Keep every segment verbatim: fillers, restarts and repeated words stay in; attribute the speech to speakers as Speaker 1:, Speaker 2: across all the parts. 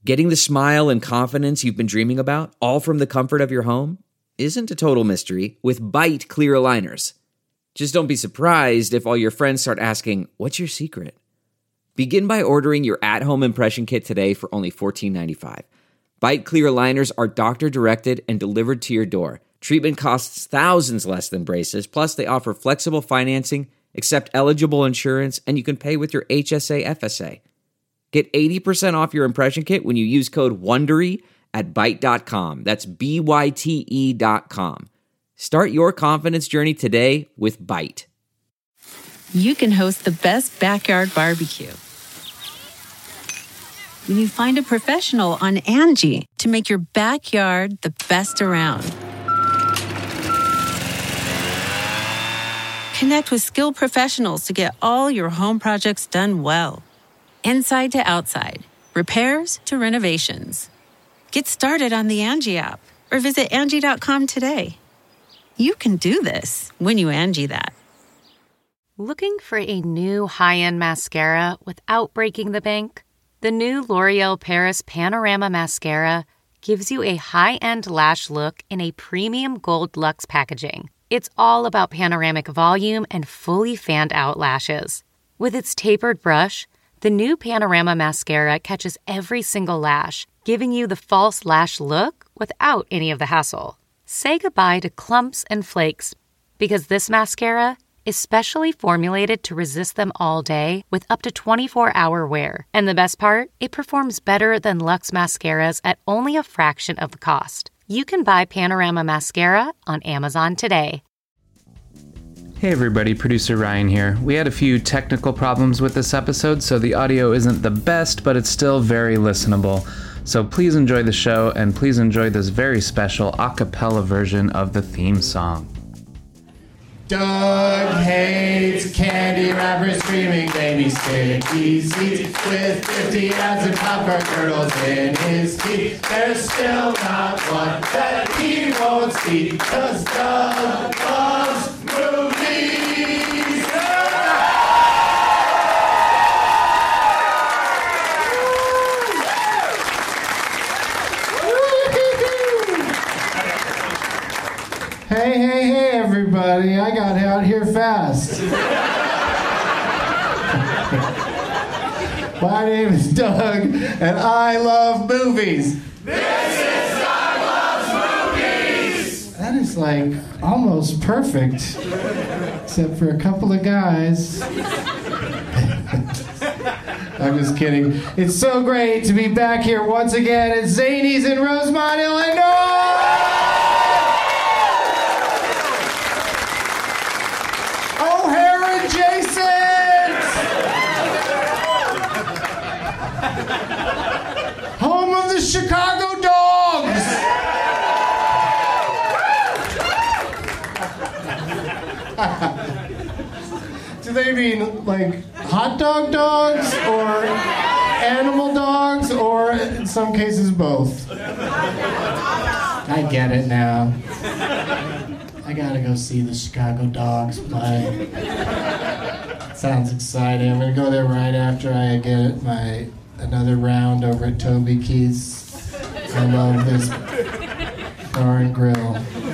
Speaker 1: Getting the smile and confidence you've been dreaming about, all from the comfort of your home, isn't a total mystery with Byte clear aligners. Just don't be surprised if all your friends start asking, "What's your secret?" Begin by ordering your at-home impression kit today for only fourteen ninety-five. Byte clear aligners are doctor-directed and delivered to your door. Treatment costs thousands less than braces, plus they offer flexible financing, accept eligible insurance, and you can pay with your H S A F S A. Get eighty percent off your impression kit when you use code WONDERY at byte dot com. That's B Y T E dot com. Start your confidence journey today with Byte.
Speaker 2: You can host the best backyard barbecue when you find a professional on Angie to make your backyard the best around. Connect with skilled professionals to get all your home projects done well. Inside to outside, repairs to renovations. Get started on the Angie app or visit Angie dot com today. You can do this when you Angie that.
Speaker 3: Looking for a new high-end mascara without breaking the bank? The new L'Oreal Paris Panorama Mascara gives you a high-end lash look in a premium gold luxe packaging. It's all about panoramic volume and fully fanned-out lashes. With its tapered brush, the new Panorama Mascara catches every single lash, giving you the false lash look without any of the hassle. Say goodbye to clumps and flakes, because this mascara is specially formulated to resist them all day with up to twenty-four hour wear. And the best part? It performs better than Luxe mascaras at only a fraction of the cost. You can buy Panorama Mascara on Amazon today.
Speaker 4: Hey everybody, producer Ryan here. We had a few technical problems with this episode, so the audio isn't the best, but it's still very listenable. So please enjoy the show, and please enjoy this very special a cappella version of the theme song.
Speaker 5: Doug hates candy wrappers, screaming baby sticky seeds with fifty ads and popcorn kernels in his teeth. There's still not one that he won't see, 'cause Doug loves movies. Hey, hey, hey, everybody. I got out here fast. My name is Doug, and I love movies. This is Doug Loves Movies! That is like almost perfect, except for a couple of guys. I'm just kidding. It's so great to be back here once again at Zanies in Rosemont, Illinois! Home of the Chicago Dogs! Do they mean like hot dog dogs or animal dogs, or in some cases both? I get it now. I gotta go see the Chicago Dogs play. Sounds exciting. I'm gonna go there right after I get my another round over at Toby Keith's. I love this bar and grill.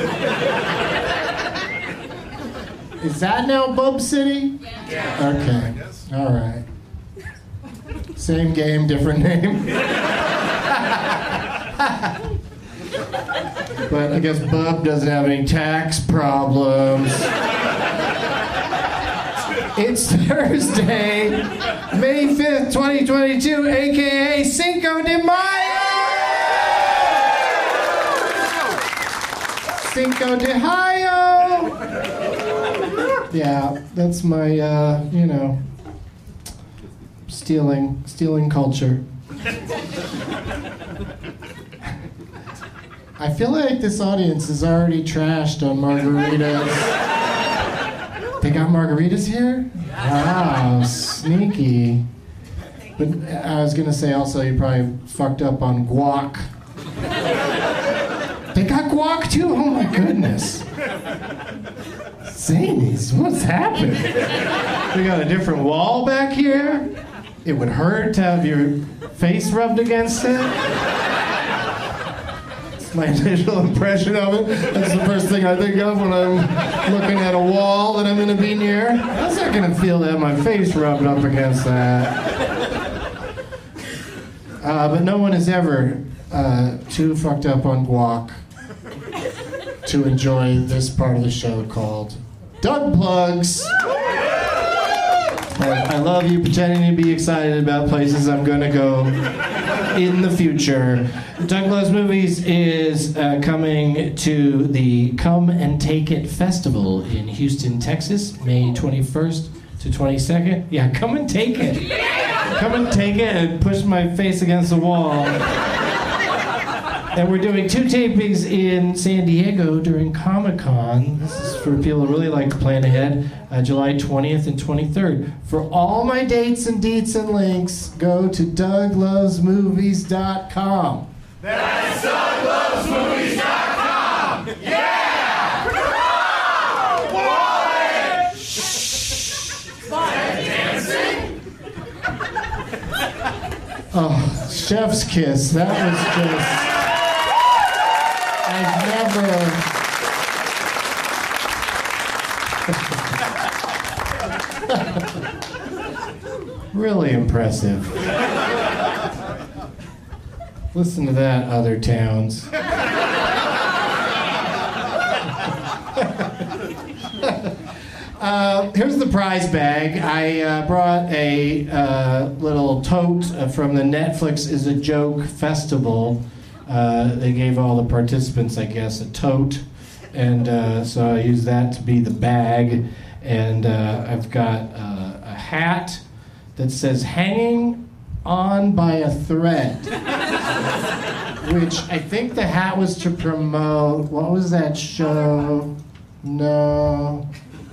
Speaker 5: Is that now Bub City? Okay. All right. Same game, different name. But I guess Bub doesn't have any tax problems. It's Thursday, May fifth, twenty twenty-two, a k a. Cinco de Mayo! Cinco de Mayo! Yeah, that's my, uh, you know, stealing, stealing culture. I feel like this audience is already trashed on margaritas. They got margaritas here? Wow, sneaky. But I was gonna say also you probably fucked up on guac. They got guac too? Oh my goodness. Zanies, what's happened? We got a different wall back here? it would hurt to have your face rubbed against it. It's my initial impression of it. That's the first thing I think of when I'm looking at a wall that I'm going to be near. How's that going to feel to have my face rubbed up against that? Uh, but no one is ever uh, too fucked up on guac to enjoy this part of the show called Doug Plugs. I love you pretending to be excited about places I'm going to go in the future. Doug Loves Movies is uh, coming to the Come and Take It Festival in Houston, Texas, May twenty-first to twenty-second. Yeah, come and take it. Come and take it and push my face against the wall. And we're doing two tapings in San Diego during Comic-Con. This is for people who really like to plan ahead. Uh, July twentieth and twenty-third. For all my dates and deets and links, go to doug loves movies dot com.
Speaker 6: That's doug loves movies dot com! Yeah! Boy! Shh! Dancing?
Speaker 5: Oh, chef's kiss. That was just... I've never... Really impressive. Listen to that, other towns. uh, here's the prize bag. I uh, brought a uh, little tote from the Netflix is a Joke Festival. Uh, they gave all the participants, I guess, a tote. And uh, so I used that to be the bag. And uh, I've got uh, a hat that says hanging on by a thread, which I think the hat was to promote, what was that show? No.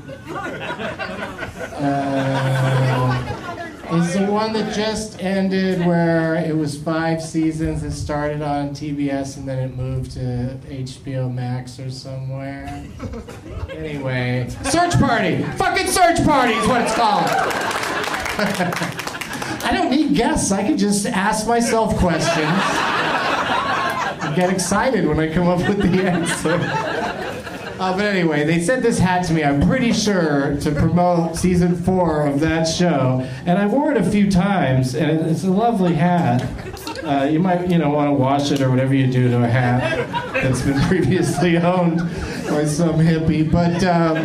Speaker 5: Uh, it's the one that just ended where it was five seasons. It started on T B S and then it moved to H B O Max or somewhere. Anyway, Search Party! Fucking Search Party is what it's called! I don't need guests. I can just ask myself questions and get excited when I come up with the answer. Uh, but anyway, they sent this hat to me, I'm pretty sure, to promote season four of that show. And I wore it a few times, and it's a lovely hat. Uh, you might, you know, want to wash it or whatever you do to a hat that's been previously owned by some hippie. But um,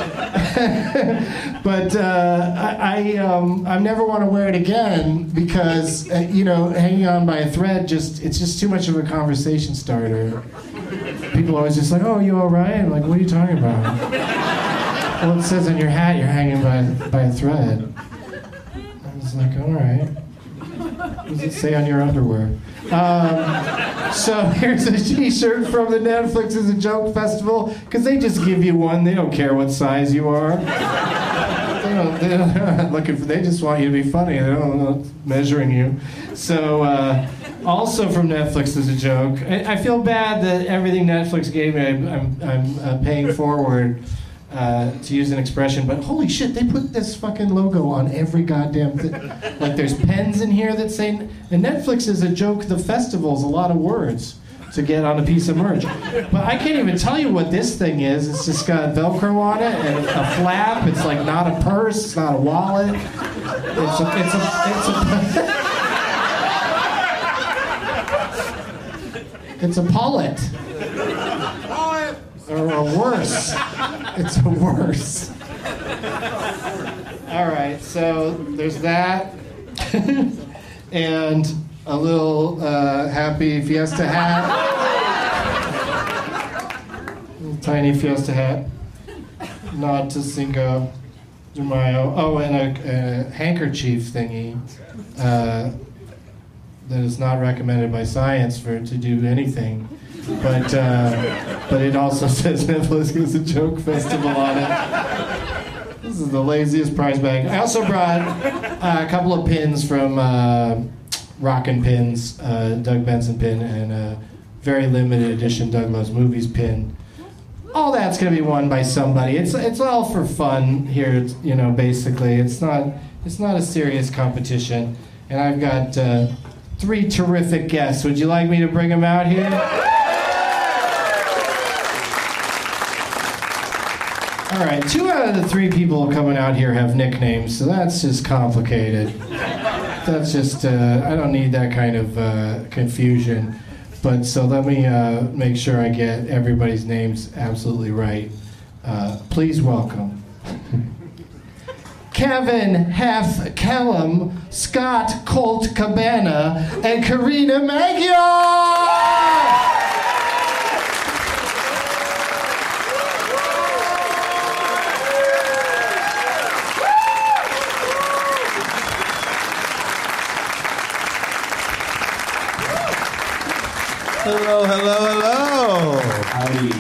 Speaker 5: but uh, I I, um, I never want to wear it again because uh, you know, hanging on by a thread just it's just too much of a conversation starter. People are always just like, "Oh, you all right?" I'm like, "What are you talking about?" Well, it says on your hat you're hanging by by a thread. I was like, "All right." What does it say on your underwear? Um, so here's a t-shirt from the Netflix is a Joke Festival, because they just give you one. They don't care what size you are. They don't, they're not looking for, they just want you to be funny. They don't know measuring you. So uh, also from Netflix is a joke. I, I feel bad that everything Netflix gave me, I'm, I'm, I'm uh, paying forward. Uh, to use an expression, but holy shit, they put this fucking logo on every goddamn thing. Like there's pens in here that say, and Netflix is a joke, the festival's a lot of words to get on a piece of merch. But I can't even tell you what this thing is. It's just got Velcro on it and a flap. It's like not a purse, it's not a wallet. It's a, it's a, it's a, it's a pullet. Or, or worse. It's a worse. All right, so there's that. And a little uh, happy Fiesta hat. Little tiny Fiesta hat. Nod to Cinco de Mayo. Oh, and a, a handkerchief thingy uh, that is not recommended by science for to do anything. But uh, but it also says Netflix is a Joke Festival on it. This is the laziest prize bag. I also brought uh, a couple of pins from uh, Rockin' Pins, uh, Doug Benson pin, and a very limited edition Doug Loves Movies pin. All that's going to be won by somebody. It's it's all for fun here, you know. Basically, it's not It's not a serious competition. And I've got uh, three terrific guests. Would you like me to bring them out here? All right, two out of the three people coming out here have nicknames, so that's just complicated. That's just, uh, I don't need that kind of uh, confusion. But so let me uh, make sure I get everybody's names absolutely right. Uh, please welcome Kevin Hef Kellum, Scott Colt Cabana, and Karina Magyar!
Speaker 7: Hello, hello, hello.
Speaker 5: Howdy.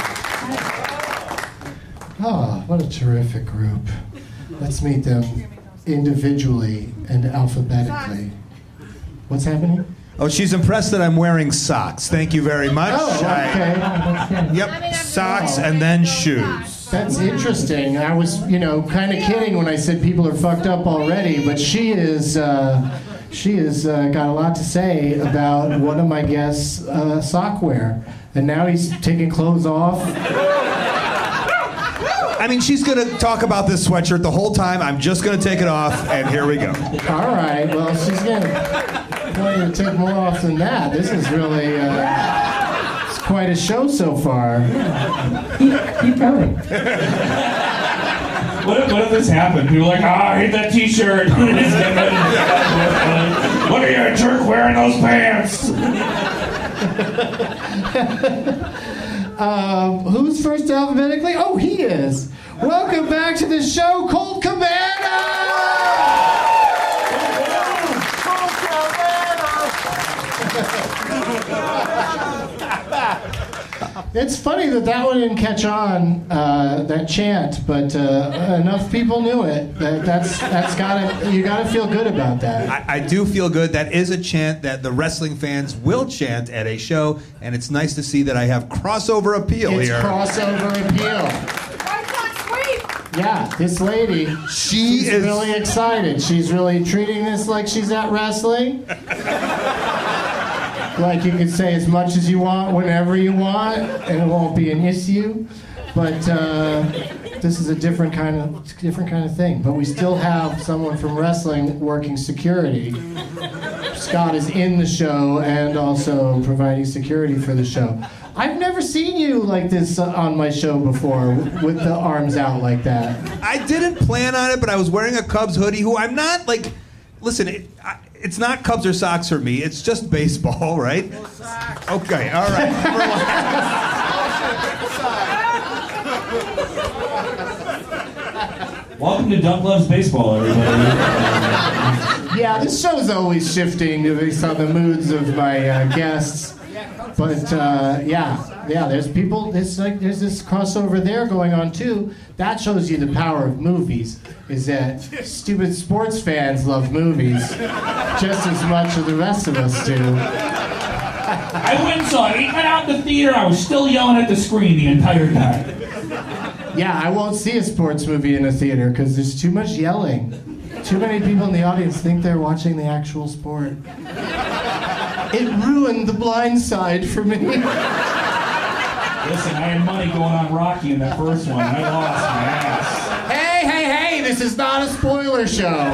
Speaker 5: Oh, what a terrific group. Let's meet them individually and alphabetically. What's happening?
Speaker 7: Oh, she's impressed that I'm wearing socks. Thank you very much.
Speaker 5: Oh, okay.
Speaker 7: I, yep, socks and then shoes.
Speaker 5: That's interesting. I was, you know, kind of kidding when I said people are fucked up already, but she is... Uh, She has uh, got a lot to say about one of my guests' uh, sock wear. And now he's taking clothes off.
Speaker 7: I mean, she's going to talk about this sweatshirt the whole time. I'm just going to take it off, and here we go.
Speaker 5: All right. Well, she's going to take more off than that. This is really uh, it's quite a show so far. Keep, keep going.
Speaker 8: What if, what if this happened? People are like, ah, I hate that t-shirt. Look at you, a jerk wearing those pants.
Speaker 5: um, who's first alphabetically? Oh, he is. Welcome back to the show, Colt Cabana! Colt Cabana! It's funny that that one didn't catch on, uh, that chant, but uh, enough people knew it. That, that's that's gotta you gotta feel good about that.
Speaker 7: I, I do feel good. That is a chant that the wrestling fans will chant at a show, and it's nice to see that I have crossover appeal
Speaker 5: it's
Speaker 7: here.
Speaker 5: Crossover appeal. Yeah, this lady,
Speaker 7: she
Speaker 5: she's
Speaker 7: is
Speaker 5: really excited. She's really treating this like she's at wrestling. Like you can say as much as you want, whenever you want, and it won't be an issue. But uh, this is a different kind of different kind of thing. But we still have someone from wrestling working security. Scott is in the show and also providing security for the show. I've never seen you like this uh, on my show before, with the arms out like that.
Speaker 7: I didn't plan on it, but I was wearing a Cubs hoodie. Who I'm not like. Listen. It, I, It's not Cubs or Sox for me. It's just baseball, right? Okay, all right.
Speaker 8: Welcome to Dunk Loves Baseball, everybody.
Speaker 5: Yeah, this show's always shifting based on the moods of my uh, guests. But uh, yeah, yeah. There's people. There's like there's this crossover there going on too. That shows you the power of movies. Is that stupid sports fans love movies just as much as the rest of us do.
Speaker 8: I went and saw it. Even out in the theater, I was still yelling at the screen the entire time.
Speaker 5: Yeah, I won't see a sports movie in a theater because there's too much yelling. Too many people in the audience think they're watching the actual sport. It ruined The Blind Side for me.
Speaker 8: Listen, I had money going on Rocky in that first one. I lost my ass.
Speaker 5: Hey, hey, hey, this is not a spoiler show.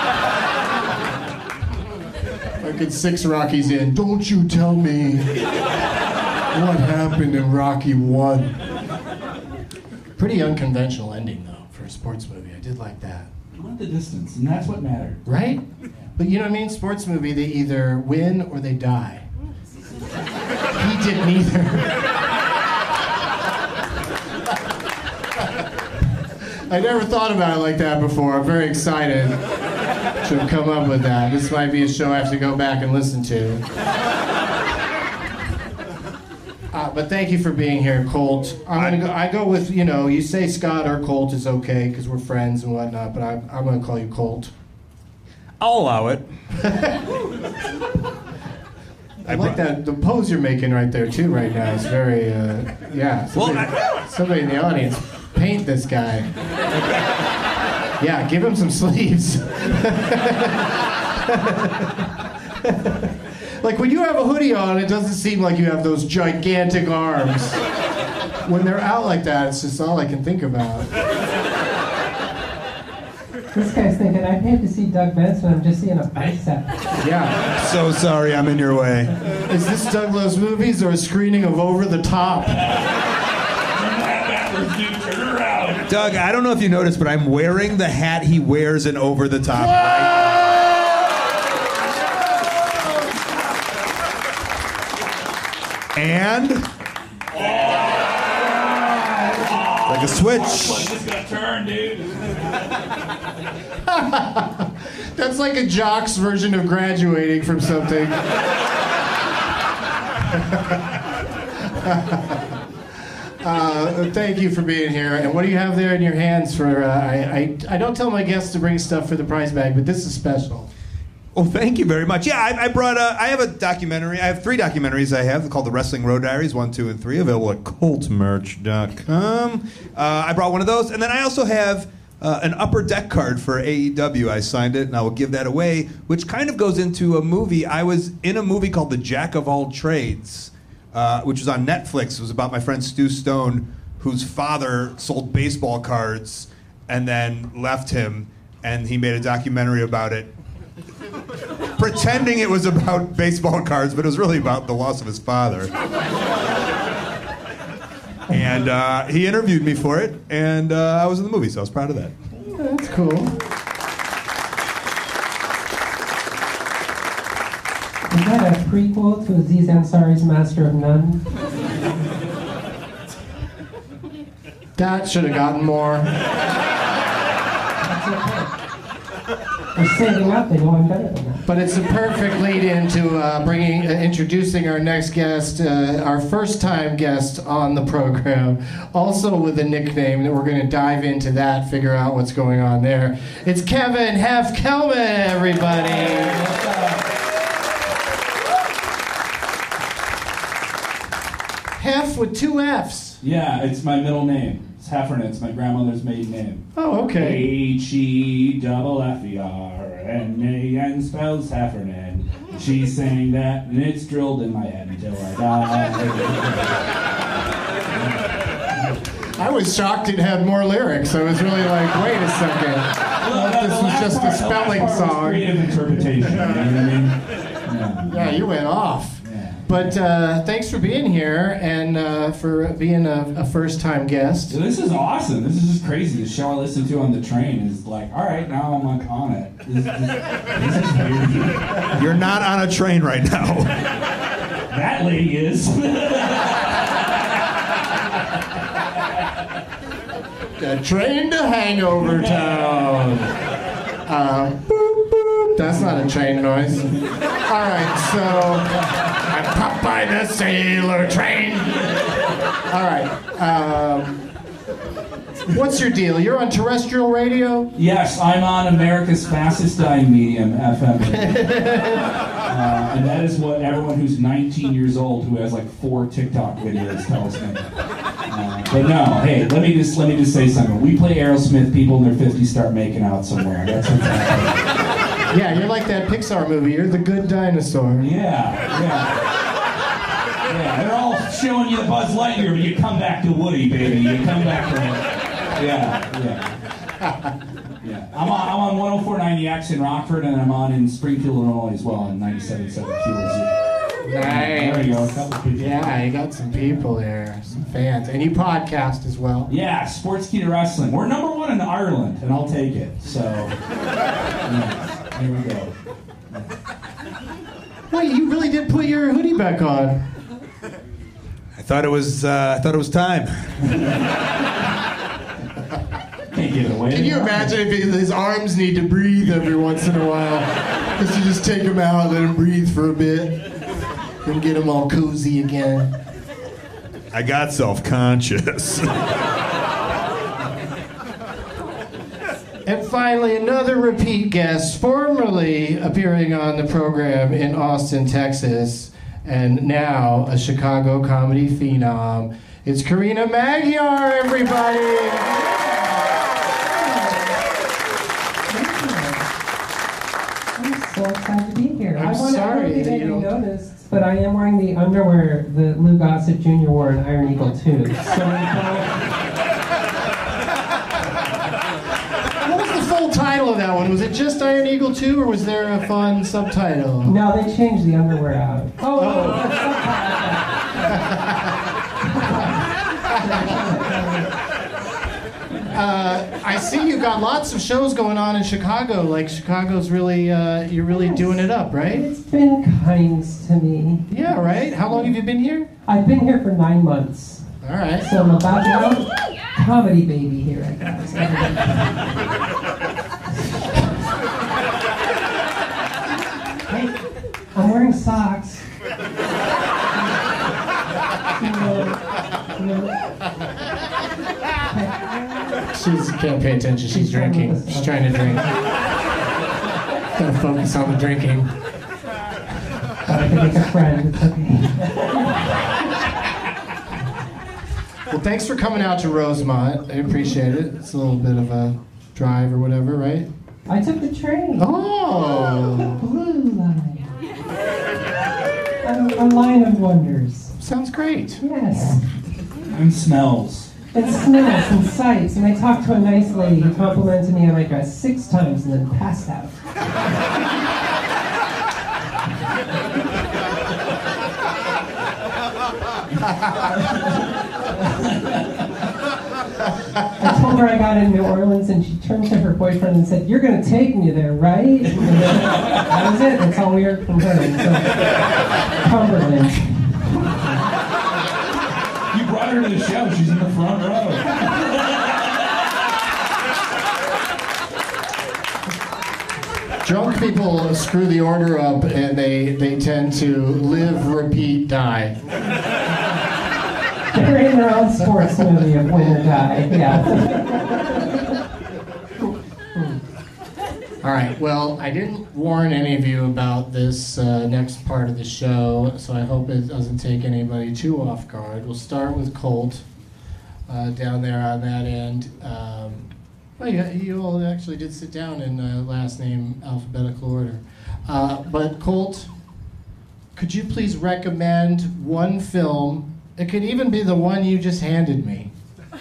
Speaker 5: Fucking six Rockies in. Don't you tell me what happened in Rocky one. Pretty unconventional ending, though, for a sports movie. I did like that.
Speaker 8: You went the distance, and that's what mattered.
Speaker 5: Right? But you know what I mean? Sports movie, they either win or they die. He did neither. I never thought about it like that before. I'm very excited to have come up with that. This might be a show I have to go back and listen to. Uh, but thank you for being here, Colt. I'm gonna go. I go with, you know, you say Scott or Colt is okay because we're friends and whatnot. But I'm, I'm gonna call you Colt.
Speaker 7: I'll allow it.
Speaker 5: I like that. The pose you're making right there too, right now, is very. Uh, yeah. Somebody,
Speaker 7: Well, I-
Speaker 5: somebody in the audience, paint this guy. Yeah, give him some sleeves. Like when you have a hoodie on, it doesn't seem like you have those gigantic arms. When they're out like that, it's just all I can think about.
Speaker 9: This guy's thinking, I paid to see Doug Benson, I'm just seeing a bicep.
Speaker 5: Yeah.
Speaker 7: So sorry, I'm in your way.
Speaker 5: Is this Doug Loves Movies or a screening of Over the Top?
Speaker 7: Doug, I don't know if you noticed, but I'm wearing the hat he wears in Over the Top. Right? And like a switch.
Speaker 8: It's gonna turn, dude.
Speaker 5: That's like a jock's version of graduating from something. uh, thank you for being here. And what do you have there in your hands for? Uh, I, I I don't tell my guests to bring stuff for the prize bag, but this is special.
Speaker 7: Oh, thank you very much. Yeah, I, I brought a. I have a documentary. I have three documentaries. I have called The Wrestling Road Diaries, one, two, and three, available at colt merch dot com. Uh, I brought one of those, and then I also have uh, an upper deck card for A E W. I signed it, and I will give that away, which kind of goes into a movie. I was in a movie called The Jack of All Trades, uh, which was on Netflix. It was about my friend Stu Stone, whose father sold baseball cards and then left him, and he made a documentary about it. Pretending it was about baseball cards, but it was really about the loss of his father. And uh, he interviewed me for it, and uh, I was in the movie, so I was proud of that.
Speaker 5: Yeah, that's cool.
Speaker 9: Is that a prequel to Aziz Ansari's Master of None?
Speaker 5: That should have gotten more.
Speaker 9: That's okay. They're saving up, they know I'm better than that.
Speaker 5: But it's a perfect lead into uh, bringing, uh, introducing our next guest, uh, our first time guest on the program, also with a nickname that we're going to dive into that, figure out what's going on there. It's Kevin Hef Kelman, everybody. Hef with two F's.
Speaker 8: Yeah, it's my middle name. It's Heffernan. It's my grandmother's maiden name.
Speaker 5: Oh, okay.
Speaker 8: H E double F E R N A N spells Heffernan. She's saying that, and it's drilled in my head until I die.
Speaker 5: I was shocked it had more lyrics. I was really like, wait a second.
Speaker 8: Well,
Speaker 5: this was just
Speaker 8: part,
Speaker 5: a spelling song.
Speaker 8: Creative interpretation. You know what I mean? Yeah,
Speaker 5: yeah you went off. But uh, thanks for being here and uh, for being a, a first-time guest.
Speaker 8: So this is awesome. This is just crazy. The show I listened to on the train is like, all right, now I'm like on it. This, this, this is weird.
Speaker 7: You're not on a train right now.
Speaker 8: That lady is.
Speaker 5: A train to Hangover Town. Uh, boop, boop. That's not a train noise. All right, so I'm popped by the sailor train. All right. Um, what's your deal? You're on terrestrial radio?
Speaker 8: Yes, I'm on America's fastest dying medium, F M. uh, and that is what everyone who's nineteen years old who has like four TikTok videos tells me. Uh, but no, hey, let me just let me just say something. We play Aerosmith, people in their fifties start making out somewhere. That's what's happening.
Speaker 5: Yeah, you're like that Pixar movie. You're the good dinosaur.
Speaker 8: Yeah, yeah. Yeah, they're all showing you the Buzz Lightyear, but you come back to Woody, baby. You come back to Yeah, yeah. Yeah. I'm on, I'm on one oh four point nine The X in Rockford, and I'm on in Springfield, Illinois as well on ninety-seven point seven Q L Z.
Speaker 5: Nice.
Speaker 8: There you go, a couple people.
Speaker 5: Yeah, you got some people there, some fans. And you podcast as well.
Speaker 8: Yeah, Sportskeeda Wrestling. We're number one in Ireland, and I'll take it. So, yeah, here we go.
Speaker 5: Wait, you really did put your hoodie back on.
Speaker 7: I thought it was. Uh, I thought it was time.
Speaker 8: Can't get away.
Speaker 5: Can you imagine if his arms need to breathe every once in a while? Just to just take him out, let him breathe for a bit, and get him all cozy again.
Speaker 7: I got self-conscious.
Speaker 5: And finally, another repeat guest, formerly appearing on the program in Austin, Texas, and now a Chicago comedy phenom. It's Karina Magyar, everybody!
Speaker 9: excited to be here.
Speaker 5: I'm
Speaker 9: I want
Speaker 5: sorry
Speaker 9: to
Speaker 5: that
Speaker 9: make
Speaker 5: you
Speaker 9: you
Speaker 5: don't-
Speaker 9: noticed, but I am wearing the underwear that Lou Gossett Junior wore in Iron Eagle two. So
Speaker 5: What was the full title of that one? Was it just Iron Eagle two, or was there a fun subtitle?
Speaker 9: no, they changed the underwear out. Oh, oh.
Speaker 5: Uh, I see you got lots of shows going on in Chicago. Like Chicago's really, uh, you're really
Speaker 9: Yes.
Speaker 5: doing it up, right?
Speaker 9: It's been kind to me.
Speaker 5: Yeah, right. How long have you been here?
Speaker 9: I've been here for nine months.
Speaker 5: All right.
Speaker 9: So I'm about now comedy baby here, I guess. Hey, I'm wearing socks. You know, you know.
Speaker 5: She can't pay attention. She's drinking. She's trying to drink. Gotta focus on the drinking.
Speaker 9: I can make a friend. It's okay.
Speaker 5: Well, thanks for coming out to Rosemont. I appreciate it. It's a little bit of a drive or whatever, right?
Speaker 9: I took the train.
Speaker 5: Oh,
Speaker 9: Blue line. A, a line of wonders.
Speaker 5: sounds great.
Speaker 9: Yes.
Speaker 8: And smells.
Speaker 9: And smells and sights. And I talked to a nice lady who complimented me on my dress six times and then passed out. I told her I got in New Orleans, and she turned to her boyfriend and said, "You're going to take me there, right?" And that was it. That's all we heard from her. So, Cumberland.
Speaker 8: You brought her to the show. She's in the front row.
Speaker 5: Drunk people screw the order up, and they, they tend to live, repeat, die.
Speaker 9: They're in their own sports movie of Win or Die. Yeah.
Speaker 5: All right, well, I didn't warn any of you about this uh, next part of the show, so I hope it doesn't take anybody too off guard. We'll start with Colt uh, down there on that end. Um, well, you, you all actually did sit down in uh, last name alphabetical order. Uh, but Colt, could you please recommend one film? It could even be the one you just handed me.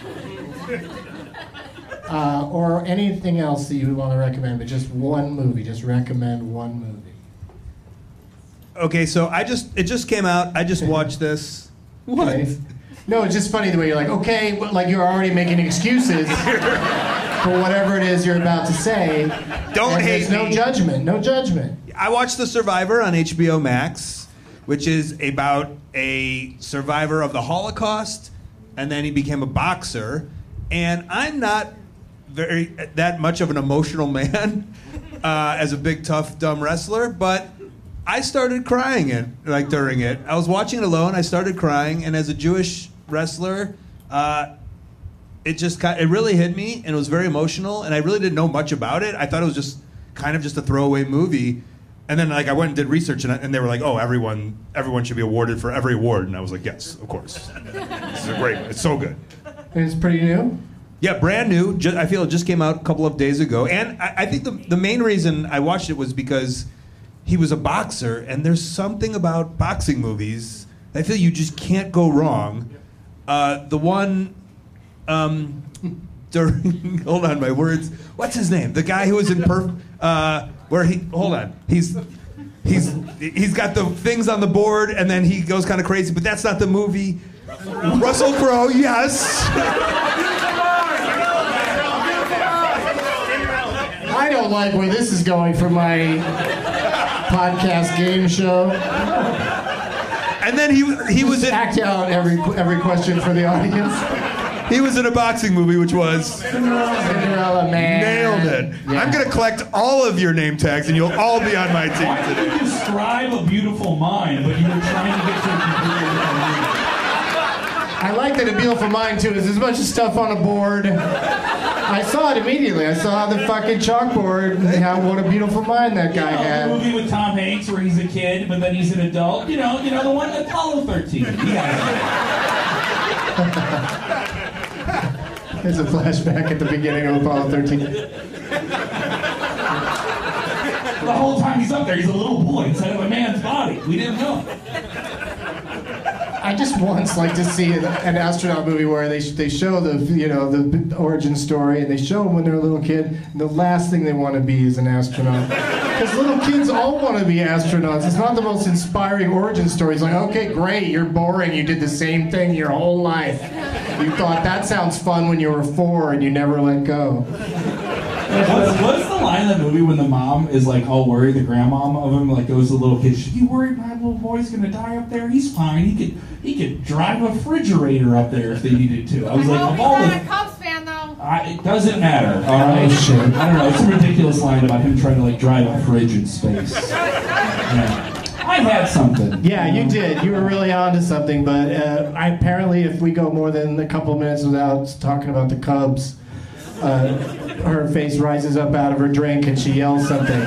Speaker 5: Uh, or anything else that you want to recommend, but just one movie. Just recommend one movie.
Speaker 7: Okay, so I just it just came out. I just watched this. What?
Speaker 5: Okay. No, it's just funny the way you're like, okay, well, like you're already making excuses for whatever it is you're about to say.
Speaker 7: Don't
Speaker 5: and
Speaker 7: hate
Speaker 5: there's no
Speaker 7: me.
Speaker 5: judgment. No judgment.
Speaker 7: I watched The Survivor on H B O Max, which is about a survivor of the Holocaust, and then he became a boxer. And I'm not very that much of an emotional man uh, as a big, tough, dumb wrestler, but I started crying it like during it. I was watching it alone. I started crying, and as a Jewish wrestler, uh, it just kind, it really hit me, and it was very emotional. And I really didn't know much about it. I thought it was just kind of just a throwaway movie. And then, like, I went and did research, and, I, and they were like, "Oh, everyone, everyone should be awarded for every award." And I was like, "Yes, of course. This is great. It's so good."
Speaker 5: And it's pretty new.
Speaker 7: Yeah, brand new. Just, I feel it just came out a couple of days ago, and I, I think the the main reason I watched it was because he was a boxer, and there's something about boxing movies that I feel you just can't go wrong. Uh, the one um, during hold on, my words. What's his name? The guy who was in Perf. Uh, Where he hold on, he's he's he's got the things on the board, and then he goes kind of crazy. But that's not the movie. Russell Crowe, yes.
Speaker 5: I don't like where this is going for my podcast game show.
Speaker 7: And then he he was in,
Speaker 5: act out every every question for the audience.
Speaker 7: he was in a boxing movie, which was
Speaker 5: Cinderella Man.
Speaker 7: nailed it.
Speaker 5: Yeah.
Speaker 7: I'm gonna collect all of your name tags, and you'll all be on my team
Speaker 8: Why did
Speaker 7: today.
Speaker 8: you describe a beautiful mind, but you were trying to get to a completely different movie?
Speaker 5: I like that A Beautiful Mind too. There's a bunch of stuff on a board. I saw it immediately. I saw the fucking chalkboard. How what a beautiful mind that guy
Speaker 8: You know,
Speaker 5: had.
Speaker 8: the movie with Tom Hanks where he's a kid, but then he's an adult. You know, you know the one Apollo thirteen. Yeah.
Speaker 5: There's a flashback at the beginning of Apollo thirteen.
Speaker 8: The whole time he's up there, he's a little boy inside of a man's body. We didn't know.
Speaker 5: I just once like to see an astronaut movie where they they show the you know the origin story and they show them when they're a little kid and the last thing they want to be is an astronaut because little kids all want to be astronauts. It's not the most inspiring origin story. It's like, okay, great, you're boring. You did the same thing your whole life. You thought that sounds fun when you were four and you never let go.
Speaker 8: What's, what's the line in that movie when the mom is like all worried, the grandmom of him like goes to the little kid, should you worry my little boy's gonna die up there? He's fine. He could he could drive a refrigerator up there if they needed to. I was
Speaker 10: I
Speaker 8: like,
Speaker 10: hope
Speaker 8: of
Speaker 10: he's
Speaker 8: all
Speaker 10: not
Speaker 8: the,
Speaker 10: a Cubs fan though.
Speaker 8: I, it doesn't matter. All right,
Speaker 5: Oh, shit.
Speaker 8: I don't know. It's a ridiculous line about him trying to like drive a fridge in space. Yeah. I had something.
Speaker 5: Yeah, you did. You were really onto something, but uh, I, apparently if we go more than a couple minutes without talking about the Cubs, uh, her face rises up out of her drink and she yells something.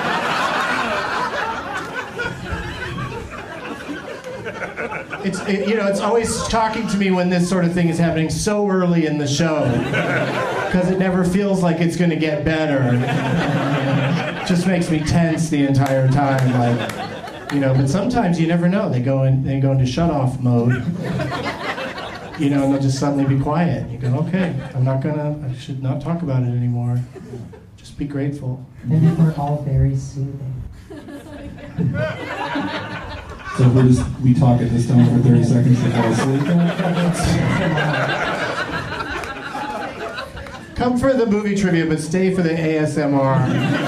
Speaker 5: It's it, you know it's always shocking to me when this sort of thing is happening so early in the show because it never feels like it's going to get better. It just makes me tense the entire time, like you know. But sometimes you never know. They go in they go into shut-off mode. You know, and they'll just suddenly be quiet. You go, okay, I'm not gonna, I should not talk about it anymore. Just be grateful.
Speaker 9: And we're all very soothing.
Speaker 8: So we're just, we talk at this time for thirty seconds to fall asleep.
Speaker 5: Come for the movie trivia, but stay for the A S M R.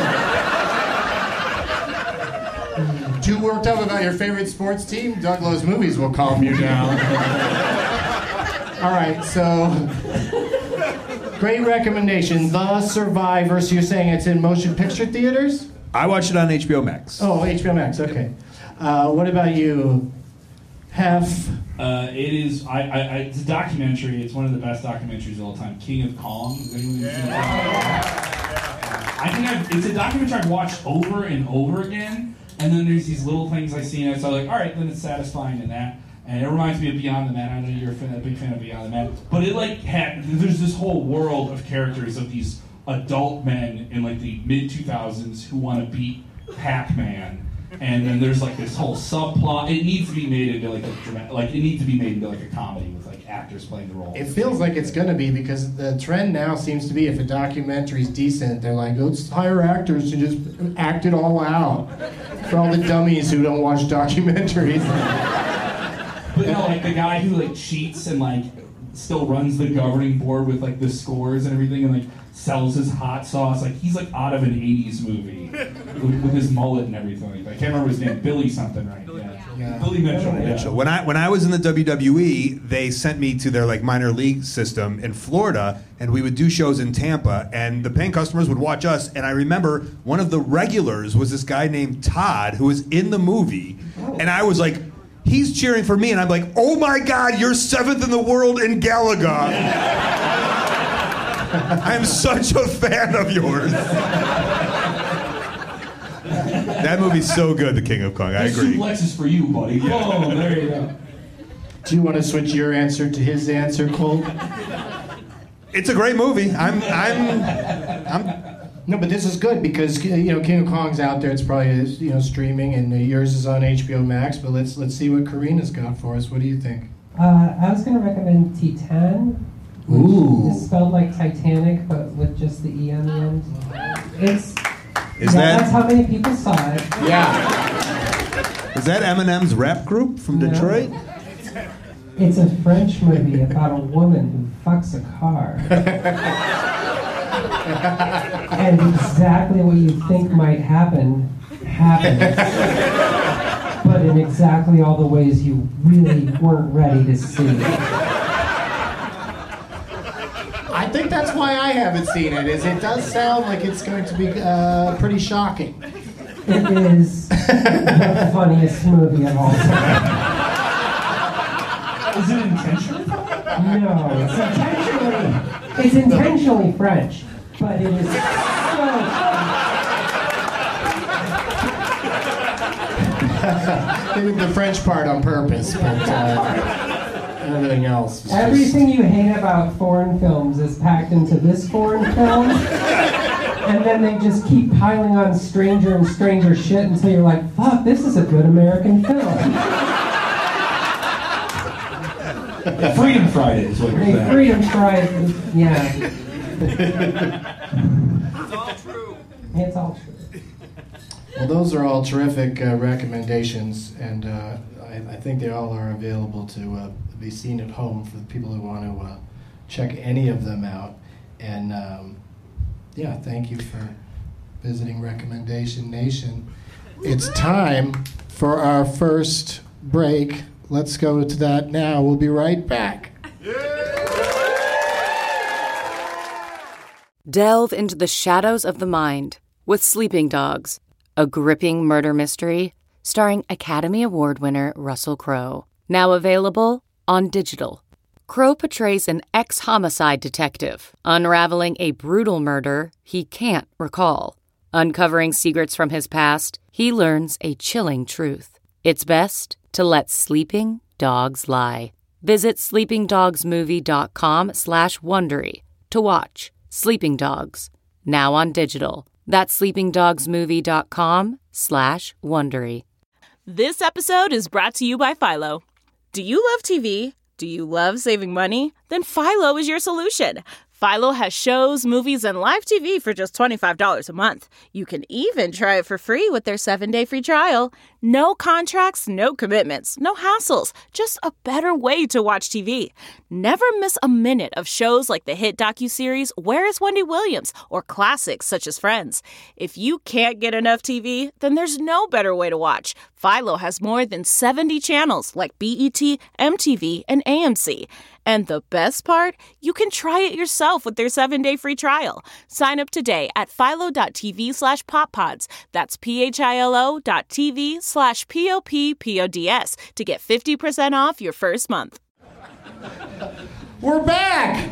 Speaker 5: Too worked up about your favorite sports team? Doug Lowe's Movies will calm you down. All right, so great recommendation. The Survivor. So you're saying it's in motion picture theaters?
Speaker 7: I watched it on H B O Max.
Speaker 5: Oh, H B O Max. Okay. Uh, what about you, Hef?
Speaker 8: Uh, it is. I, I, I. It's a documentary. It's one of the best documentaries of all time. King of Kong. Has anyone seen that? I think I've, it's a documentary I've watched over and over again. And then there's these little things I see, and so I'm like, all right, then it's satisfying in that. And it reminds me of Beyond the Mat. I know you're a, fan, a big fan of Beyond the Mat. But it like had, there's this whole world of characters of these adult men in like the mid two thousands who want to beat Pac-Man. And then there's like this whole subplot. It needs to be made into like a dramatic, like it needs to be made into like a comedy with like actors playing the role.
Speaker 5: It feels like it's going to be because the trend now seems to be if a documentary's decent, they're like, let's hire actors to just act it all out for all the dummies who don't watch documentaries.
Speaker 8: But no, like the guy who like cheats and like still runs the governing board with like the scores and everything and like sells his hot sauce, like he's like out of an eighties movie with, with his mullet and everything. Like, I can't remember his name. Billy something, right? Yeah.
Speaker 5: Yeah.
Speaker 8: Billy Mitchell. Yeah.
Speaker 7: Mitchell. When I when I was in the W W E, they sent me to their like minor league system in Florida, and we would do shows in Tampa, and the paying customers would watch us. And I remember one of the regulars was this guy named Todd who was in the movie, and I was like, he's cheering for me, and I'm like, oh my God, you're seventh in the world in Galaga. I'm such a fan of yours. That movie's so good, The King of Kong. I
Speaker 8: This
Speaker 7: agree.
Speaker 8: suplex is for you, buddy. Oh, there you go.
Speaker 5: Do you want to switch your answer to his answer, Colt?
Speaker 7: It's a great movie. I'm, I'm, I'm.
Speaker 5: No, but this is good because you know King of Kong's out there. It's probably you know streaming, and yours is on H B O Max. But let's let's see what Karina's got for us. What do you think?
Speaker 9: Uh, I was going to recommend Titan.
Speaker 5: Ooh.
Speaker 9: It's spelled like Titanic, but with just the E on the end. It's
Speaker 7: Is
Speaker 9: yeah,
Speaker 7: that-
Speaker 9: that's how many people saw it.
Speaker 5: Yeah.
Speaker 7: Is that Eminem's rap group from
Speaker 9: No.
Speaker 7: Detroit?
Speaker 9: It's a French movie about a woman who fucks a car. And exactly what you think might happen, happens. But in exactly all the ways you really weren't ready to see.
Speaker 5: I think that's why I haven't seen it. Is it does sound like it's going to be uh, pretty shocking.
Speaker 9: It is the funniest movie of all time.
Speaker 8: Is it intentional?
Speaker 9: No, it's intentionally, it's intentionally French, but it is so
Speaker 5: They did the French part on purpose, but uh, everything else. is
Speaker 9: Everything you hate about foreign films is packed into this foreign film, And then they just keep piling on stranger and stranger shit until you're like, fuck, this is a good American film.
Speaker 8: Freedom Friday is what you're
Speaker 9: They
Speaker 8: saying.
Speaker 9: Freedom Friday, yeah.
Speaker 6: It's all true.
Speaker 9: It's all true.
Speaker 5: Well, those are all terrific uh, recommendations, and uh, I, I think they all are available to uh, be seen at home for the people who want to uh, check any of them out. And um, yeah, thank you for visiting Recommendation Nation. It's time for our first break. Let's go to that now. We'll be right back.
Speaker 3: Delve into the shadows of the mind with Sleeping Dogs, a gripping murder mystery starring Academy Award winner Russell Crowe. Now available on digital. Crowe portrays an ex-homicide detective, unraveling a brutal murder he can't recall. Uncovering secrets from his past, he learns a chilling truth. It's best to let sleeping dogs lie. Visit sleepingdogsmovie.com slash Wondery to watch Sleeping Dogs, now on digital. That's sleepingdogsmovie.com slash Wondery.
Speaker 10: This episode is brought to you by Philo. Do you love T V? Do you love saving money? Then Philo is your solution. Philo has shows, movies, and live T V for just twenty-five dollars a month. You can even try it for free with their seven-day free trial. No contracts, no commitments, no hassles. Just a better way to watch T V. Never miss a minute of shows like the hit docuseries Where is Wendy Williams? Or classics such as Friends. If you can't get enough T V, then there's no better way to watch. Philo has more than seventy channels like B E T, M T V, and A M C. And the best part? You can try it yourself with their seven-day free trial. Sign up today at philo.tv slash poppods. That's P-H-I-L-O dot TV slash P-O-P-P-O-D-S to get fifty percent off your first month.
Speaker 5: We're back!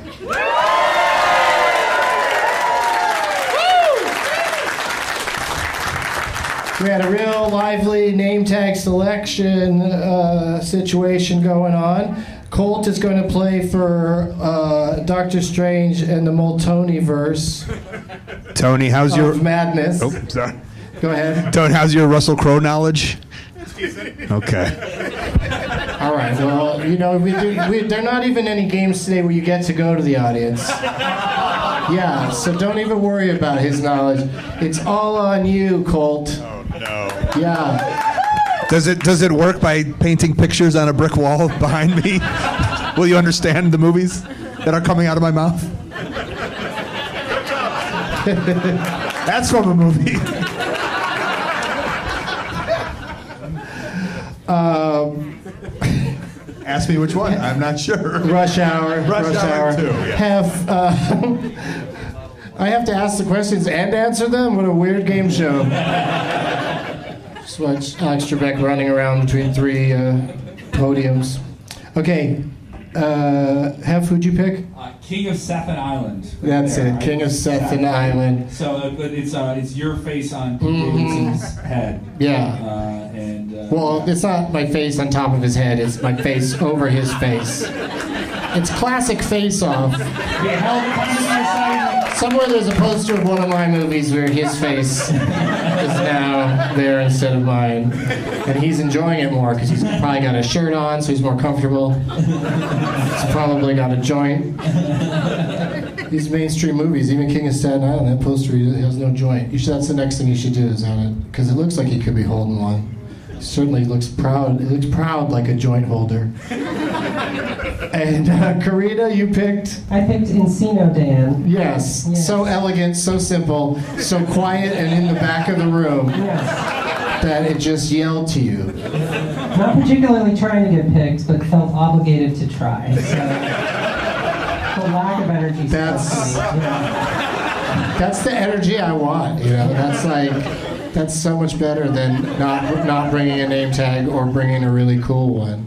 Speaker 5: We had a real lively name tag selection uh, situation going on. Colt is going to play for uh, Doctor Strange and the Moltoniverse.
Speaker 7: Tony, how's your
Speaker 5: madness?
Speaker 7: Oh, sorry.
Speaker 5: Go ahead.
Speaker 7: Tony, how's your Russell Crowe knowledge? Okay.
Speaker 5: All right. Well, you know, we do. We, there are not even any games today where you get to go to the audience. Yeah. So don't even worry about his knowledge. It's all on you, Colt.
Speaker 7: Oh no.
Speaker 5: Yeah.
Speaker 7: Does it does it work by painting pictures on a brick wall behind me? Will you understand the movies that are coming out of my mouth? That's from a movie.
Speaker 5: um,
Speaker 7: Ask me which one. I'm not sure.
Speaker 5: Rush Hour.
Speaker 7: Rush,
Speaker 5: Rush
Speaker 7: Hour,
Speaker 5: Hour.
Speaker 7: two. Yeah.
Speaker 5: Have uh, I have to ask the questions and answer them? What a weird game show. Just watch Alex Trebek running around between three uh, podiums. Okay, uh, Hef, who'd you pick?
Speaker 8: Uh, King of Sethan Island.
Speaker 5: That's
Speaker 8: there,
Speaker 5: it,
Speaker 8: right?
Speaker 5: King of Sethan Island.
Speaker 8: So, uh, but it's uh, it's your face on Pete
Speaker 5: Mhm.
Speaker 8: Davidson's head.
Speaker 5: Yeah.
Speaker 8: Uh, and uh,
Speaker 5: Well, it's not my face on top of his head, it's my face over his face. It's classic face-off. Somewhere there's a poster of one of my movies where his face is now there instead of mine. And he's enjoying it more because he's probably got a shirt on, so he's more comfortable. He's probably got a joint. These mainstream movies, even King of Staten Island, that poster he has no joint. You should, that's the next thing you should do is have it, because it looks like he could be holding one. He certainly looks proud. He looks proud like a joint holder. And uh, Karina, you picked?
Speaker 9: I picked Encino Dan.
Speaker 5: Yes.
Speaker 9: Yes.
Speaker 5: So elegant, so simple, so quiet and in the back of the room
Speaker 9: Yes.
Speaker 5: that it just yelled to you.
Speaker 9: Not particularly trying to get picked, but felt obligated to try. So, the lack of energy.
Speaker 5: That's-
Speaker 9: stopped me, yeah.
Speaker 5: That's the energy I want, you know. That's like, that's so much better than not not bringing a name tag or bringing a really cool one.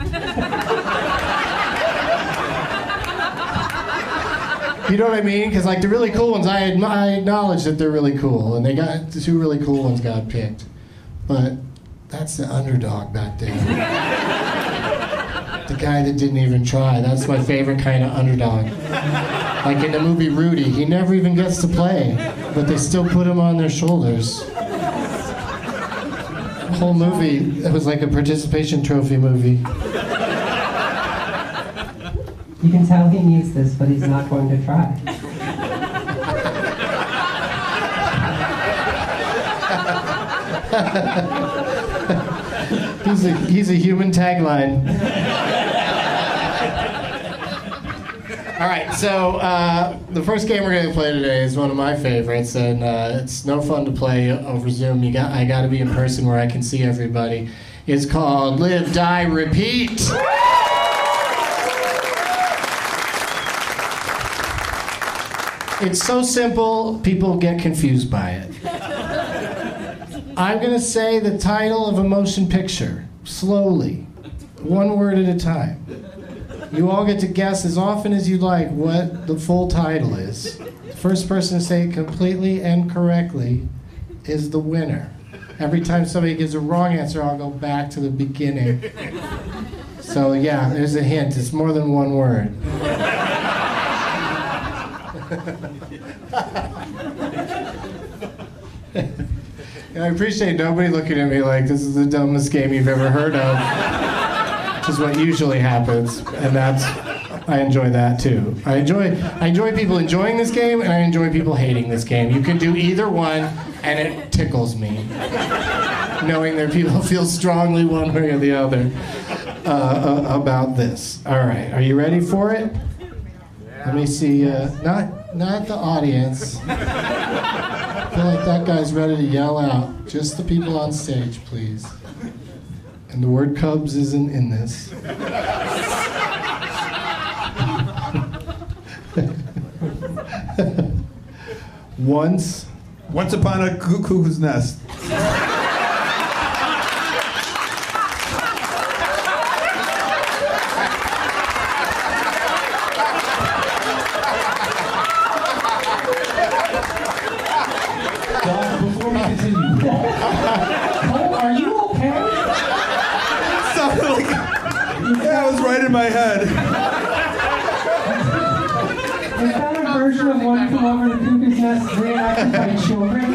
Speaker 5: You know what I mean? Because like the really cool ones, I, admi- I acknowledge that they're really cool, and they got the two really cool ones got picked. But that's the underdog back there. The guy that didn't even try. That's my favorite kind of underdog. Like in the movie Rudy, he never even gets to play, but they still put him on their shoulders. The whole movie, it was like a participation trophy movie.
Speaker 9: You can tell he needs this, but he's not going to try.
Speaker 5: he's, a, he's a human tagline. All right, so uh, the first game we're going to play today is one of my favorites, and uh, it's no fun to play over Zoom. You got, I got to be in person where I can see everybody. It's called Live, Die, Repeat. It's so simple, people get confused by it. I'm going to say the title of a motion picture, slowly, one word at a time. You all get to guess as often as you like what the full title is. The first person to say it completely and correctly is the winner. Every time somebody gives a wrong answer, I'll go back to the beginning. So yeah, there's a hint. It's more than one word. I appreciate nobody looking at me like this is the dumbest game you've ever heard of. Which is what usually happens, and that's I enjoy that too. I enjoy I enjoy people enjoying this game, and I enjoy people hating this game. You can do either one, and it tickles me, knowing that people feel strongly one way or the other uh, about this. All right, are you ready for it? Let me see. Uh, not not the audience. I feel like that guy's ready to yell out. Just the people on stage, please. And the word Cubs isn't in this. Once.
Speaker 7: Once upon a cuckoo's nest.
Speaker 8: Before we continue, Cole, are you okay?
Speaker 7: Sounded like, yeah, it was right in my head.
Speaker 9: Is that a version of One Flew Over the Cuckoo's Nest reenacted by children?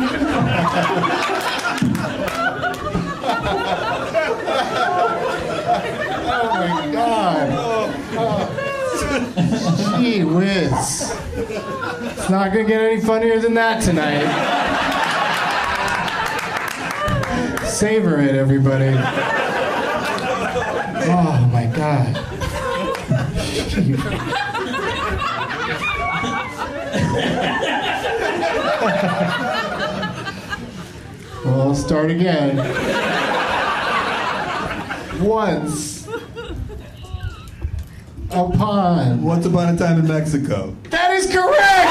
Speaker 5: Oh my God. Oh. Gee whiz. It's not going to get any funnier than that tonight. Savor it, everybody. Oh my God. Well, I'll start again. Once upon.
Speaker 7: Once upon a time in Mexico.
Speaker 5: That is correct!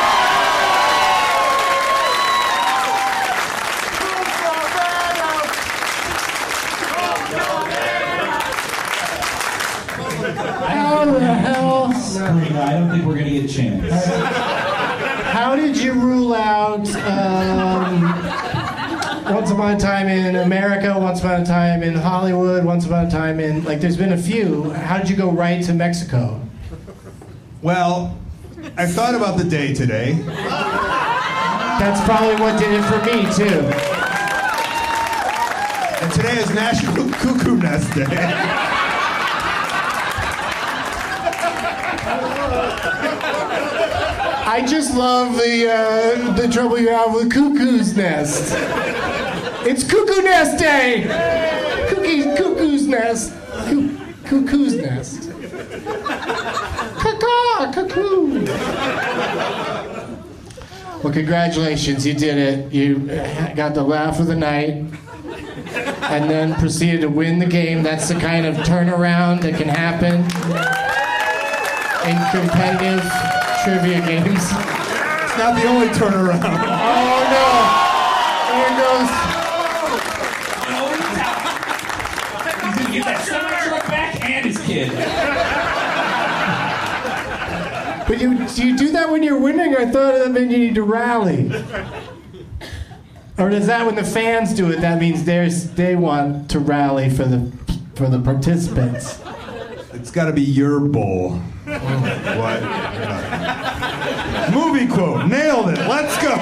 Speaker 5: How the hell?
Speaker 8: I don't think we're going to get a chance.
Speaker 5: How did you rule out um, Once Upon a Time in America, Once Upon a Time in Hollywood, Once Upon a Time in, like, there's been a few. How did you go right to Mexico?
Speaker 7: Well, I thought about the day today.
Speaker 5: That's probably what did it for me, too.
Speaker 7: And today is National Cuckoo Nest Day.
Speaker 5: I just love the uh, the trouble you have with Cuckoo's Nest. It's Cuckoo Nest Day! Cookie, Cuckoo's Nest. Coo, cuckoo's Nest. Caw-caw, cuckoo. Well, congratulations, you did it. You got the laugh of the night and then proceeded to win the game. That's the kind of turnaround that can happen in competitive trivia games.
Speaker 7: It's not the only turnaround.
Speaker 5: Oh no! There goes.
Speaker 8: He's gonna get that semi-truck back and his kid.
Speaker 5: But you do you do that when you're winning? Or I thought that meant you need to rally. Or is that when the fans do it? That means there's they want to rally for the for the participants.
Speaker 7: It's got to be your bowl. What? Movie quote. Nailed it. Let's go.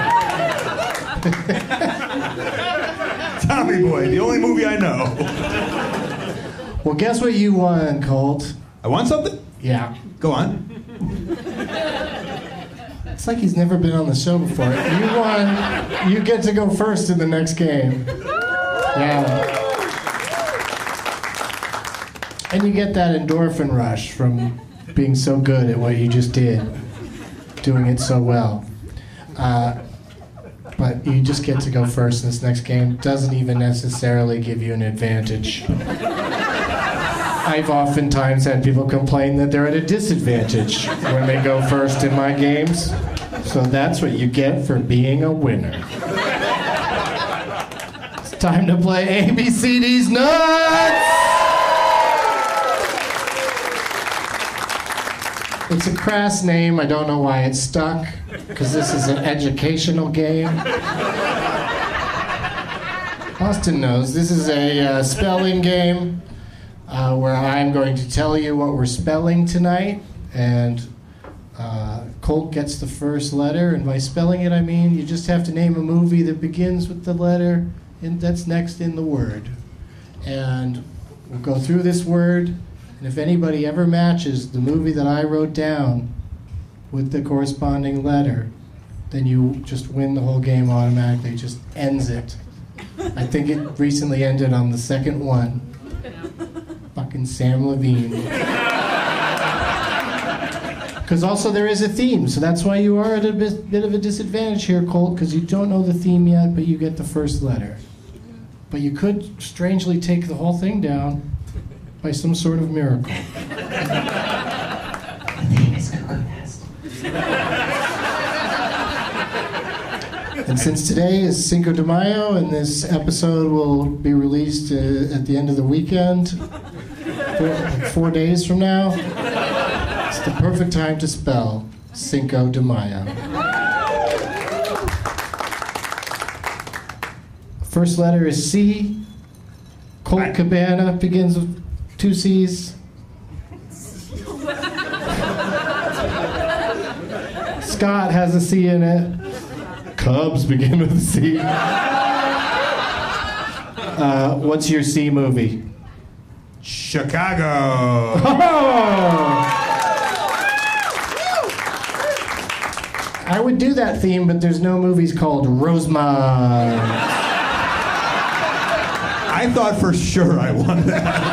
Speaker 7: Tommy Boy, the only movie I know.
Speaker 5: Well, guess what you won, Colt?
Speaker 7: I won something?
Speaker 5: Yeah.
Speaker 7: Go on.
Speaker 5: It's like he's never been on the show before. You won. You get to go first in the next game. Yeah. And you get that endorphin rush from being so good at what you just did, doing it so well. Uh, but you just get to go first in this next game. Doesn't even necessarily give you an advantage. I've oftentimes had people complain that they're at a disadvantage when they go first in my games. So that's what you get for being a winner. It's time to play A B C D's Nuts! It's a crass name. I don't know why it's stuck, because this is an educational game. Austin knows. This is a uh, spelling game uh, where I'm going to tell you what we're spelling tonight, and uh, Colt gets the first letter, and by spelling it I mean you just have to name a movie that begins with the letter and that's next in the word. And we'll go through this word, and if anybody ever matches the movie that I wrote down with the corresponding letter, then you just win the whole game automatically. It just ends it. I think it recently ended on the second one. Fucking Sam Levine. Because also there is a theme, so that's why you are at a bit, bit of a disadvantage here, Colt, because you don't know the theme yet, but you get the first letter. But you could strangely take the whole thing down by some sort of miracle. The theme is Cuckoo Nest. And since today is Cinco de Mayo, and this episode will be released uh, at the end of the weekend, four, like four days from now, it's the perfect time to spell Cinco de Mayo. First letter is C. Colt Cabana begins with two C's. Scott has a C in it. Cubs begin with a C. Uh, what's your C movie?
Speaker 7: Chicago.
Speaker 5: Oh! I would do that theme, but there's no movies called Rosemont.
Speaker 7: I thought for sure I won that.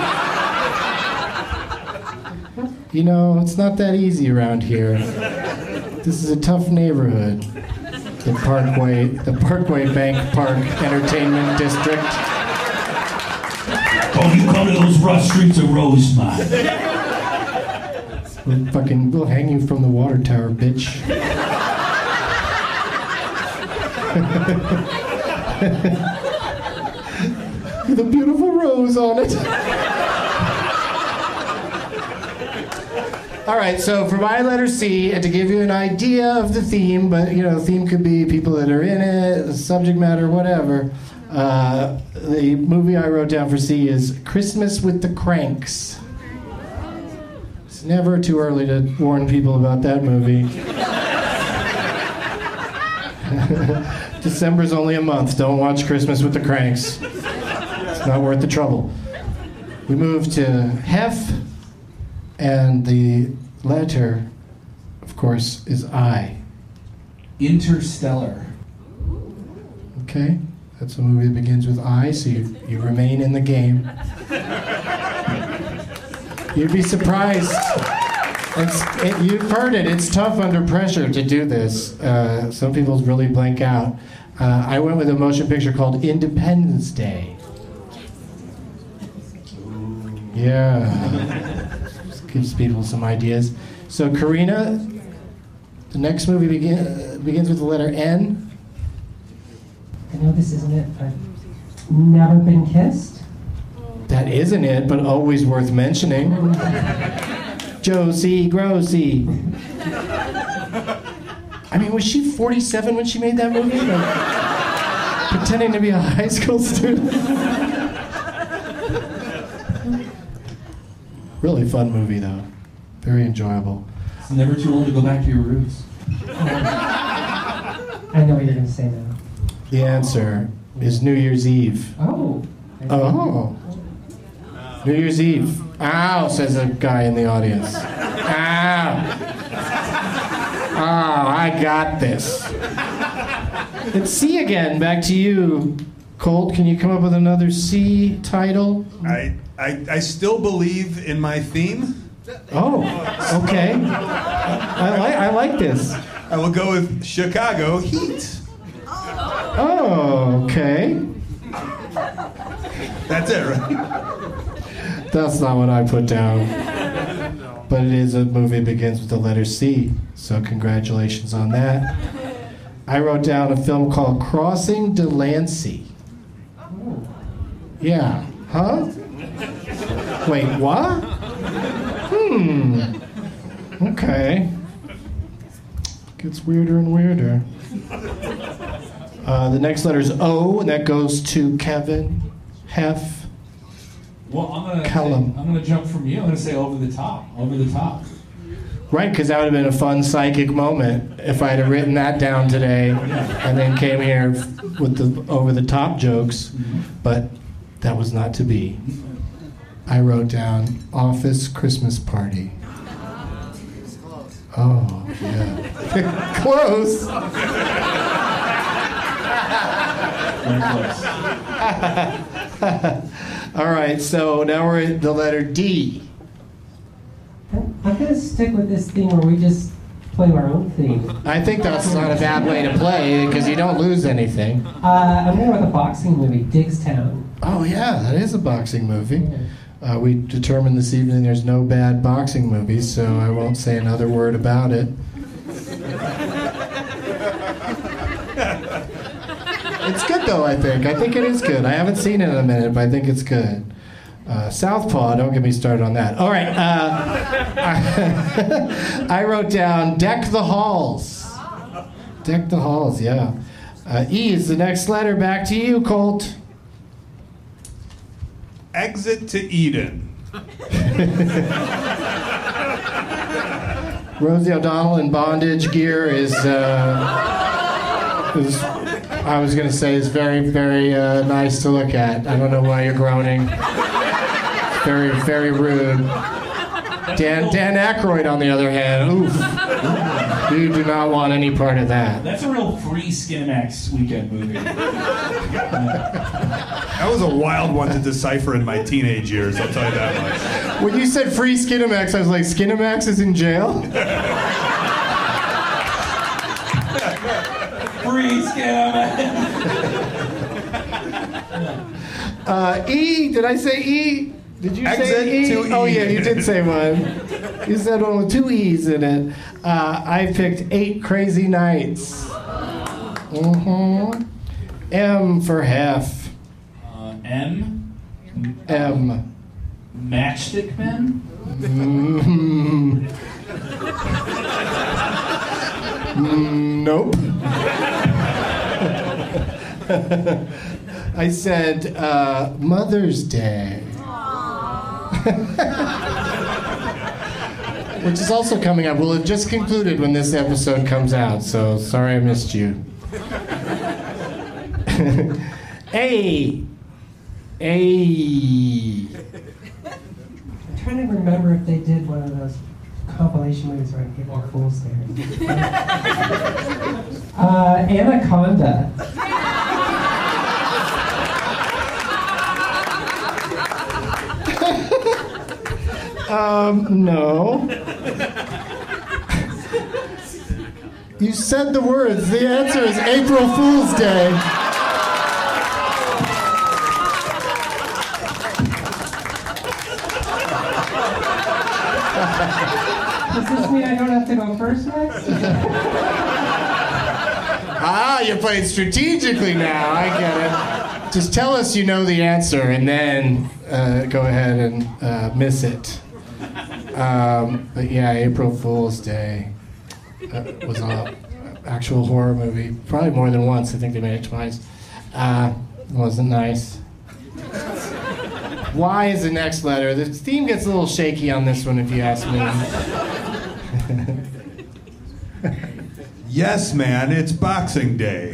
Speaker 5: You know, it's not that easy around here. This is a tough neighborhood. The Parkway, the Parkway Bank Park Entertainment District.
Speaker 8: Oh, you come to those rough streets of Rosemont.
Speaker 5: We'll fucking, we'll hang you from the water tower, bitch. With a beautiful rose on it. All right, so for my letter C, and to give you an idea of the theme, but you know, the theme could be people that are in it, the subject matter, whatever. Uh, the movie I wrote down for C is Christmas with the Cranks. It's never too early to warn people about that movie. December's only a month. Don't watch Christmas with the Cranks. It's not worth the trouble. We move to Hef, and the letter, of course, is I.
Speaker 8: Interstellar.
Speaker 5: Okay, that's a movie that begins with I, so you, you remain in the game. You'd be surprised. It's, it, you've heard it. It's tough under pressure to do this. Uh, some people really blank out. Uh, I went with a motion picture called Independence Day. Yeah. Just gives people some ideas. So, Karina, the next movie begin, uh, begins with the letter N.
Speaker 9: I know this isn't it, but Never Been Kissed?
Speaker 5: That isn't it, but always worth mentioning. Josie Grossi. I mean, was she forty-seven when she made that movie? Like, pretending to be a high school student? Really fun movie, though. Very enjoyable.
Speaker 8: It's never too old to go back to your roots.
Speaker 9: I know what you're going to say now.
Speaker 5: The answer is New Year's Eve.
Speaker 9: Oh.
Speaker 5: Oh. New Year's Eve. Ow, says a guy in the audience. Ow. Oh, I got this. It's C again. Back to you, Colt. Can you come up with another C title?
Speaker 7: I, I, I still believe in my theme.
Speaker 5: Oh, okay. I like I like this.
Speaker 7: I will go with Chicago Heat.
Speaker 5: Oh, okay.
Speaker 7: That's it, right?
Speaker 5: That's not what I put down. But it is a movie that begins with the letter C. So congratulations on that. I wrote down a film called Crossing Delancey. Yeah. Huh? Wait, what? Hmm. Okay. Gets weirder and weirder. Uh, the next letter is O, and that goes to Kevin Hef.
Speaker 8: Well, I'm gonna
Speaker 5: Callum.
Speaker 8: say, I'm gonna jump from you. I'm gonna say over the top. Over the top.
Speaker 5: Right, because that would have been a fun psychic moment if I had written that down today and then came here with the over-the-top jokes. But that was not to be. I wrote down Office Christmas Party. Oh, yeah. Close. All right, so now we're at the letter D.
Speaker 9: I'm going to stick with this theme where we just play our own theme.
Speaker 5: I think that's not a bad way to play because you don't lose anything.
Speaker 9: Uh, I'm going with a boxing movie, Diggstown.
Speaker 5: Oh, yeah, that is a boxing movie. Uh, we determined this evening there's no bad boxing movies, so I won't say another word about it. It's good, though, I think. I think it is good. I haven't seen it in a minute, but I think it's good. Uh, Southpaw, don't get me started on that. All right. Uh, I, I wrote down Deck the Halls. Deck the Halls, yeah. Uh, E is the next letter. Back to you, Colt.
Speaker 7: Exit to Eden.
Speaker 5: Rosie O'Donnell in bondage gear is, uh, is I was going to say, is very, very uh, nice to look at. I don't know why you're groaning. Very, very rude. Dan Dan Aykroyd, on the other hand, oof. You do not want any part of that.
Speaker 8: That's a real free Skinemax weekend movie.
Speaker 7: That was a wild one to decipher in my teenage years, I'll tell you that much.
Speaker 5: When you said free Skinemax, I was like, Skinemax is in jail?
Speaker 8: Free Skinemax.
Speaker 5: uh, E, did I say E? Did you
Speaker 7: Exit
Speaker 5: say E?
Speaker 7: to E.
Speaker 5: Oh, yeah, you did say one. You said one with two E's in it. Uh, I picked Eight Crazy Nights. Mm-hmm. M for Hef.
Speaker 8: Uh, M.
Speaker 5: M.
Speaker 8: Matchstick Men?
Speaker 5: Mm-hmm. mm, nope. I said uh, Mother's Day. Which is also coming up. We'll have just concluded when this episode comes out, so sorry I missed you. A. A.
Speaker 9: I'm trying to remember if they did one of those compilation movies where April Fool's Day. uh, Anaconda.
Speaker 5: Um, no. You said the words. The answer is April Fool's Day.
Speaker 9: Does this mean I don't have to go first next?
Speaker 5: Ah, you're playing strategically now. I get it. Just tell us you know the answer, and then uh, go ahead and uh, miss it. Um, but yeah, April Fool's Day uh, was an actual horror movie. Probably more than once. I think they made it twice. Uh, it wasn't nice. Y is the next letter. The theme gets a little shaky on this one, if you ask me.
Speaker 7: Yes, man, it's Boxing Day.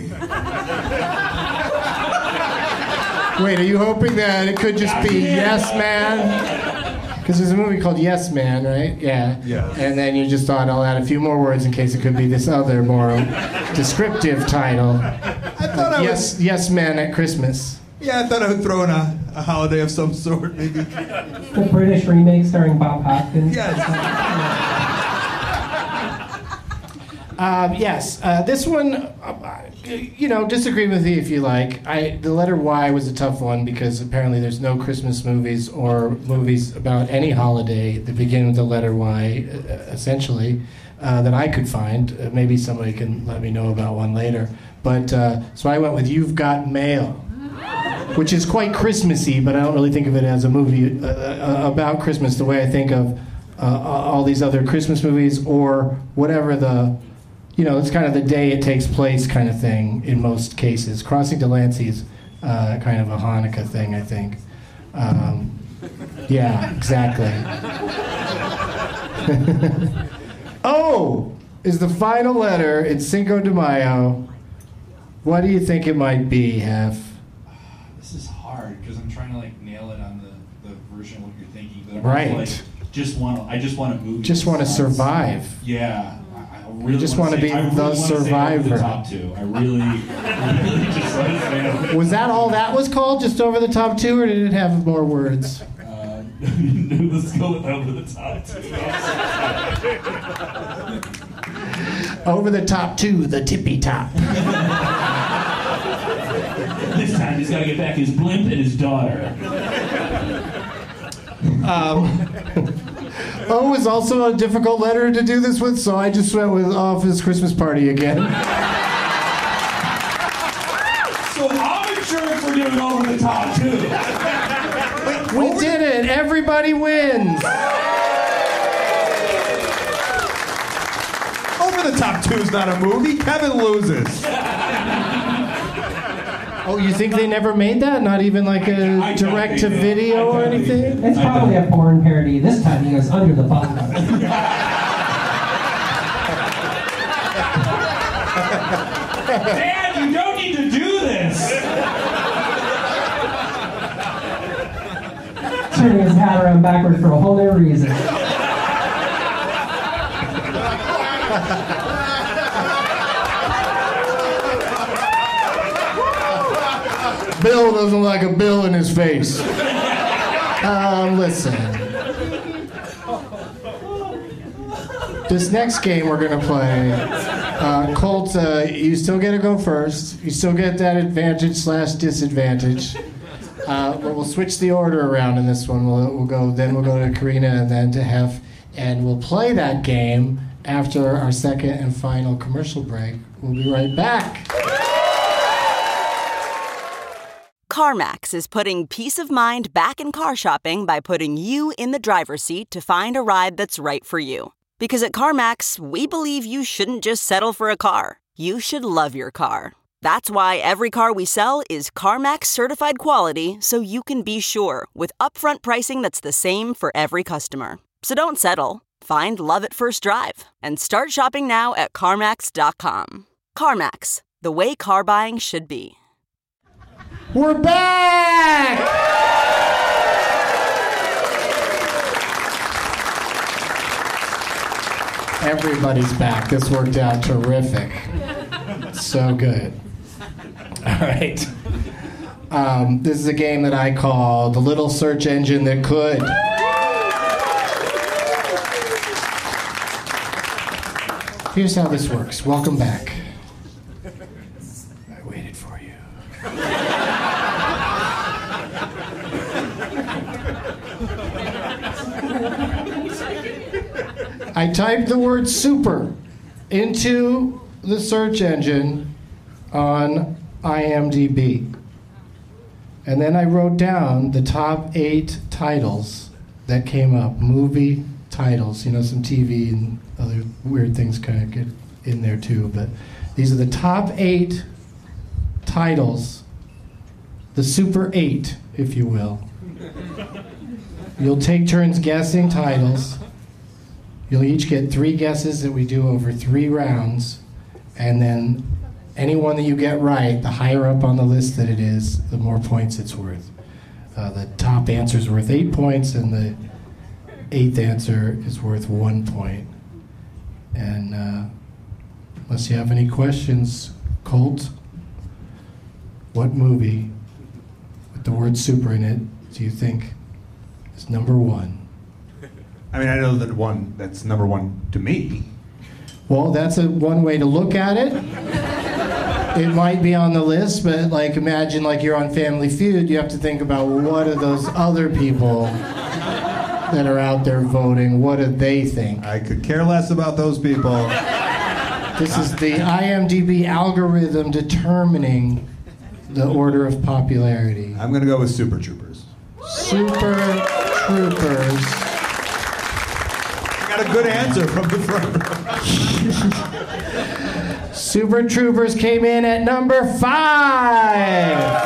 Speaker 5: Wait, are you hoping that it could just be Yes, Man? Because there's a movie called Yes, Man, right? Yeah.
Speaker 7: Yeah.
Speaker 5: And then you just thought, I'll add a few more words in case it could be this other, more descriptive title.
Speaker 7: I thought I
Speaker 5: Yes,
Speaker 7: was...
Speaker 5: Yes, Man at Christmas.
Speaker 7: Yeah, I thought I would throw in a, a holiday of some sort, maybe.
Speaker 9: The British remake starring Bob Hoskins.
Speaker 7: Yes.
Speaker 5: Um, yes, uh, this one, uh, you know, disagree with me if you like. I, the letter Y was a tough one because apparently there's no Christmas movies or movies about any holiday that begin with the letter Y, uh, essentially, uh, that I could find. Uh, maybe somebody can let me know about one later. But, uh, so I went with You've Got Mail, which is quite Christmassy, but I don't really think of it as a movie uh, uh, about Christmas the way I think of uh, all these other Christmas movies or whatever the... You know, it's kind of the day it takes place kind of thing in most cases. Crossing Delancey is uh, kind of a Hanukkah thing, I think. Um, yeah, exactly. O is the final letter in Cinco de Mayo. What do you think it might be, Hef?
Speaker 8: This is hard because I'm trying to like nail it on the, the version of what you're thinking. But I'm
Speaker 5: Right.
Speaker 8: also, like, just want to. I just want to move.
Speaker 5: Just want to survive.
Speaker 8: Yeah. Really
Speaker 5: you just want to be
Speaker 8: say,
Speaker 5: the
Speaker 8: really
Speaker 5: survivor.
Speaker 8: The top two. I really, really just want to say.
Speaker 5: Was that all that was called? Just over the top two, or did it have more words?
Speaker 8: Uh, let's go with over the top two.
Speaker 5: Over the top two, the tippy top.
Speaker 8: This time he's got to get back his blimp and his daughter.
Speaker 5: Um. O is also a difficult letter to do this with, so I just went with Office Christmas Party again.
Speaker 8: So I'm insurance for doing over the top two.
Speaker 5: We did it! Everybody wins!
Speaker 7: Over the Top two is not a movie. Kevin loses.
Speaker 5: Oh, you think they never made that? Not even like a direct-to-video or anything?
Speaker 9: It's probably a porn parody. This time he goes under the bottle.
Speaker 8: Dad, you don't need to do this!
Speaker 9: Turning his hat around backward for a whole new reason.
Speaker 5: Bill doesn't like a bill in his face. Um, listen. This next game we're going to play, uh, Colt, uh, you still get to go first. You still get that advantage slash disadvantage. Uh, but we'll switch the order around in this one. We'll, we'll go, then we'll go to Karina and then to Hef. And we'll play that game after our second and final commercial break. We'll be right back.
Speaker 11: CarMax is putting peace of mind back in car shopping by putting you in the driver's seat to find a ride that's right for you. Because at CarMax, we believe you shouldn't just settle for a car. You should love your car. That's why every car we sell is CarMax certified quality, so you can be sure with upfront pricing that's the same for every customer. So don't settle. Find love at first drive and start shopping now at CarMax dot com. CarMax, the way car buying should be.
Speaker 5: We're back! Everybody's back. This worked out terrific. So good. All right. Um, this is a game that I call the little search engine that could. Here's how this works. Welcome back. I waited for you. I typed the word super into the search engine on I M D B. And then I wrote down the top eight titles that came up, movie titles. You know, some T V and other weird things kind of get in there too. But these are the top eight titles, the super eight, if you will, You'll take turns guessing titles. You'll each get three guesses that we do over three rounds. And then any one that you get right, the higher up on the list that it is, the more points it's worth. Uh, the top answer is worth eight points, and the eighth answer is worth one point. And uh, unless you have any questions, Colt, what movie with the word super in it do you think is number one?
Speaker 7: I mean, I know that one that's number one to me.
Speaker 5: Well, that's a one way to look at it. It might be on the list, but like imagine like you're on Family Feud, you have to think about what are those other people that are out there voting, what do they think?
Speaker 7: I could care less about those people.
Speaker 5: This is the I M D B algorithm determining the order of popularity.
Speaker 7: I'm going to go with Super Troopers.
Speaker 5: Super Troopers.
Speaker 7: I got a good answer from the front row.
Speaker 5: Super Troopers came in at number five.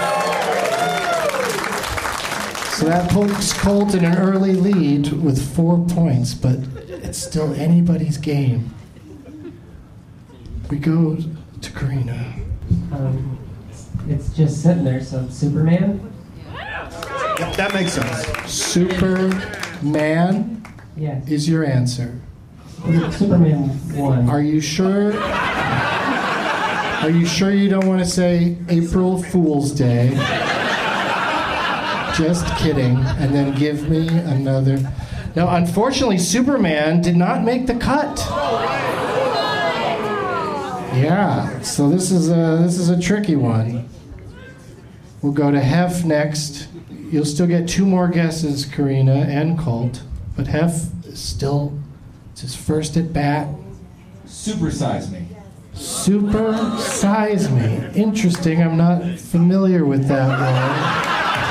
Speaker 5: So that puts Colt in an early lead with four points, but it's still anybody's game. We go to Karina.
Speaker 9: Um, it's just sitting there, so Superman?
Speaker 7: Yep, that makes sense.
Speaker 5: Superman
Speaker 9: Yes.
Speaker 5: is your answer.
Speaker 9: Superman one.
Speaker 5: Are you sure? Are you sure you don't want to say April Fool's Day? Just kidding. And then give me another. Now, unfortunately, Superman did not make the cut. Yeah, so this is a this is a tricky one. We'll go to Hef next. You'll still get two more guesses, Karina and Colt, but Hef is still it's his first at bat.
Speaker 8: Super Size Me.
Speaker 5: Super Size Me. Interesting. I'm not familiar with that one.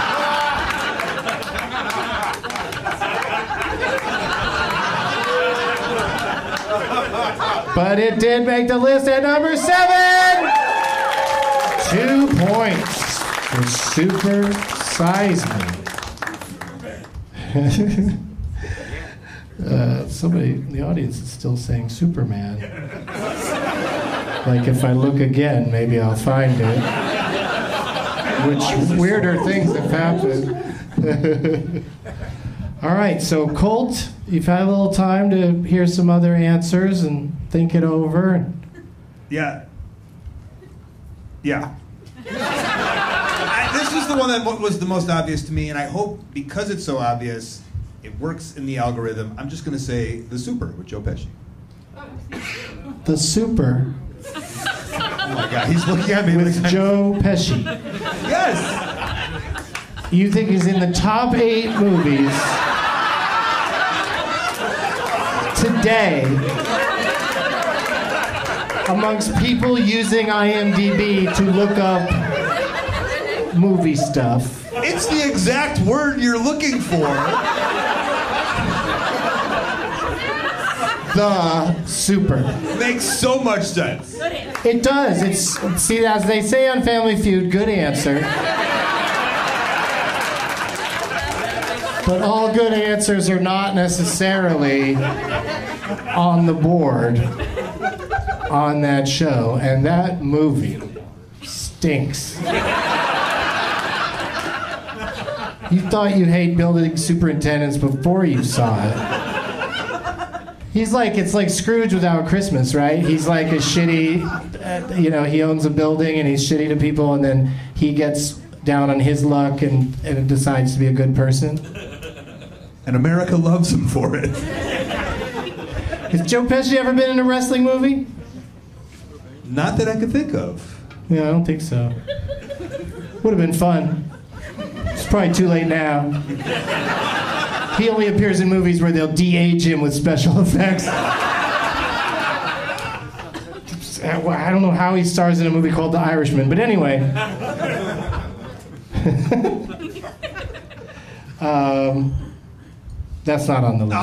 Speaker 5: But it did make the list at number seven. Two points for Super Size Me. uh, somebody in the audience is still saying Superman. Like if I look again, maybe I'll find it. Which weirder things have happened. All right, so Colt, you've had a little time to hear some other answers and think it over.
Speaker 7: Yeah. Yeah. I, this was the one that was the most obvious to me, and I hope because it's so obvious, it works in the algorithm. I'm just going to say The Super with Joe Pesci.
Speaker 5: The Super.
Speaker 7: Oh my God, he's looking at me
Speaker 5: with Joe Pesci.
Speaker 7: Yes.
Speaker 5: You think he's in the top eight movies today amongst people using I M D B to look up movie stuff?
Speaker 7: It's the exact word you're looking for.
Speaker 5: The Super.
Speaker 7: Makes so much sense.
Speaker 5: It does. It's see, as they say on Family Feud, good answer. But all good answers are not necessarily on the board on that show. And that movie stinks. You thought you hate building superintendents before you saw it. He's like, it's like Scrooge without Christmas, right? He's like a shitty, uh, you know, he owns a building and he's shitty to people, and then he gets down on his luck and, and decides to be a good person.
Speaker 7: And America loves him for it.
Speaker 5: Has Joe Pesci ever been in a wrestling movie?
Speaker 7: Not that I could think of.
Speaker 5: Yeah, I don't think so. Would have been fun. It's probably too late now. He only appears in movies where they'll de-age him with special effects. I don't know how he stars in a movie called The Irishman, but anyway. um, that's not on the list.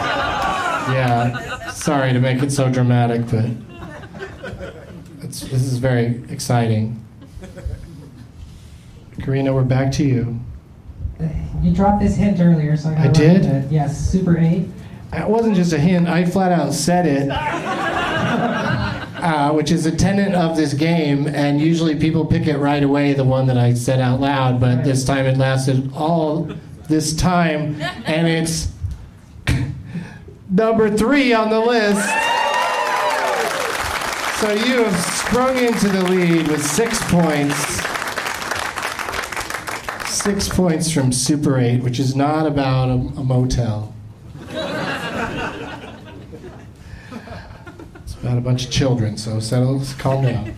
Speaker 5: Yeah, sorry to make it so dramatic, but it's, this is very exciting. Karina, we're back to you.
Speaker 9: You dropped this hint earlier, so I got
Speaker 5: I did?
Speaker 9: it. Yes, Super eight.
Speaker 5: It wasn't just a hint. I flat out said it, uh, which is a tenet of this game, and usually people pick it right away, the one that I said out loud, but this time it lasted all this time, and it's number three on the list. So you have sprung into the lead with six points. Six points from Super eight, which is not about a, a motel. It's about a bunch of children, so settle, calm down.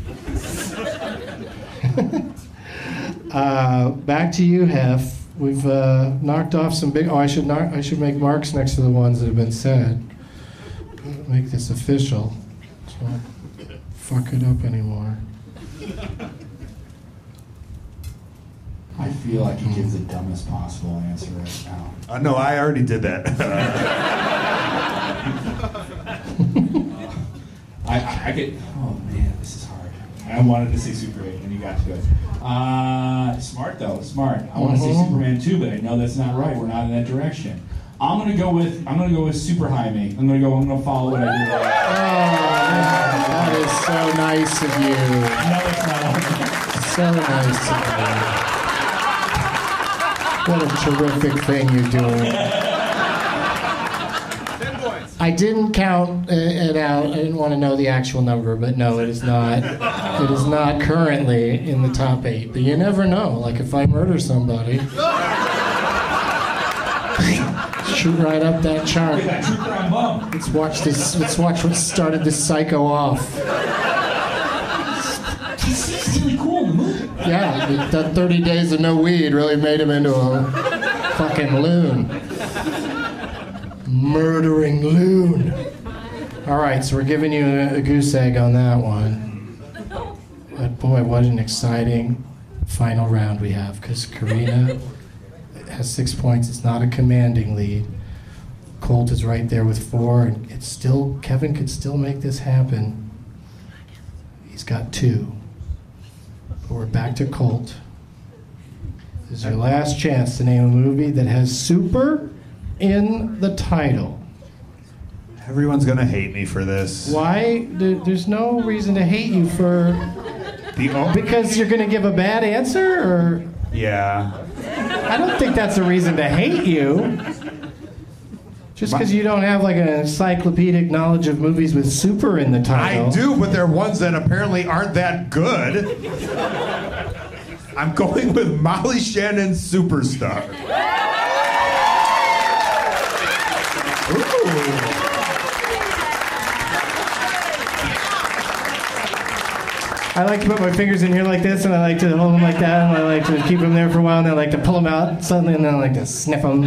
Speaker 5: uh, back to you, Hef. We've uh, knocked off some big... Oh, I should knock, I should make marks next to the ones that have been said. Make this official. So I don't fuck it up anymore.
Speaker 8: I feel like you give the dumbest possible answer right now.
Speaker 7: Uh, no, I already did that.
Speaker 8: I, I, I get. Oh man, this is hard. I wanted to say Super eight, and you got to it. Uh, smart though, smart. I want to
Speaker 5: Mm-hmm.
Speaker 8: say Superman two, but I know that's not right. We're not in that direction. I'm gonna go with. I'm gonna go with Super Jaime. I'm gonna go. I'm gonna follow what I did. Right.
Speaker 5: Oh, that is so nice of you.
Speaker 8: No, it's not.
Speaker 5: So nice of you. What a terrific thing you're doing. I didn't count it out. I didn't want to know the actual number, but no, it is not. It is not currently in the top eight. But you never know. Like if I murder somebody, shoot right up that chart. Let's watch this. Let's watch what started this psycho off.
Speaker 8: He's really cool in the movie.
Speaker 5: Yeah, that thirty days of no weed really made him into a fucking loon. Murdering loon. All right, so we're giving you a, a goose egg on that one. But boy, what an exciting final round we have, because Karina has six points. It's not a commanding lead. Colt is right there with four, and it's still, Kevin could still make this happen. He's got two. But we're back to Colt. This is your last chance to name a movie that has super in the title.
Speaker 7: Everyone's gonna hate me for this.
Speaker 5: Why? There, there's no reason to hate you for...
Speaker 7: The o-
Speaker 5: Because you're gonna give a bad answer, or...
Speaker 7: Yeah.
Speaker 5: I don't think that's a reason to hate you. Just because you don't have like an encyclopedic knowledge of movies with super in the title.
Speaker 7: I do, but they're ones that apparently aren't that good. I'm going with Molly Shannon's Superstar. Ooh.
Speaker 5: I like to put my fingers in here like this, and I like to hold them like that, and I like to keep them there for a while, and I like to pull them out suddenly, and then I like to sniff them.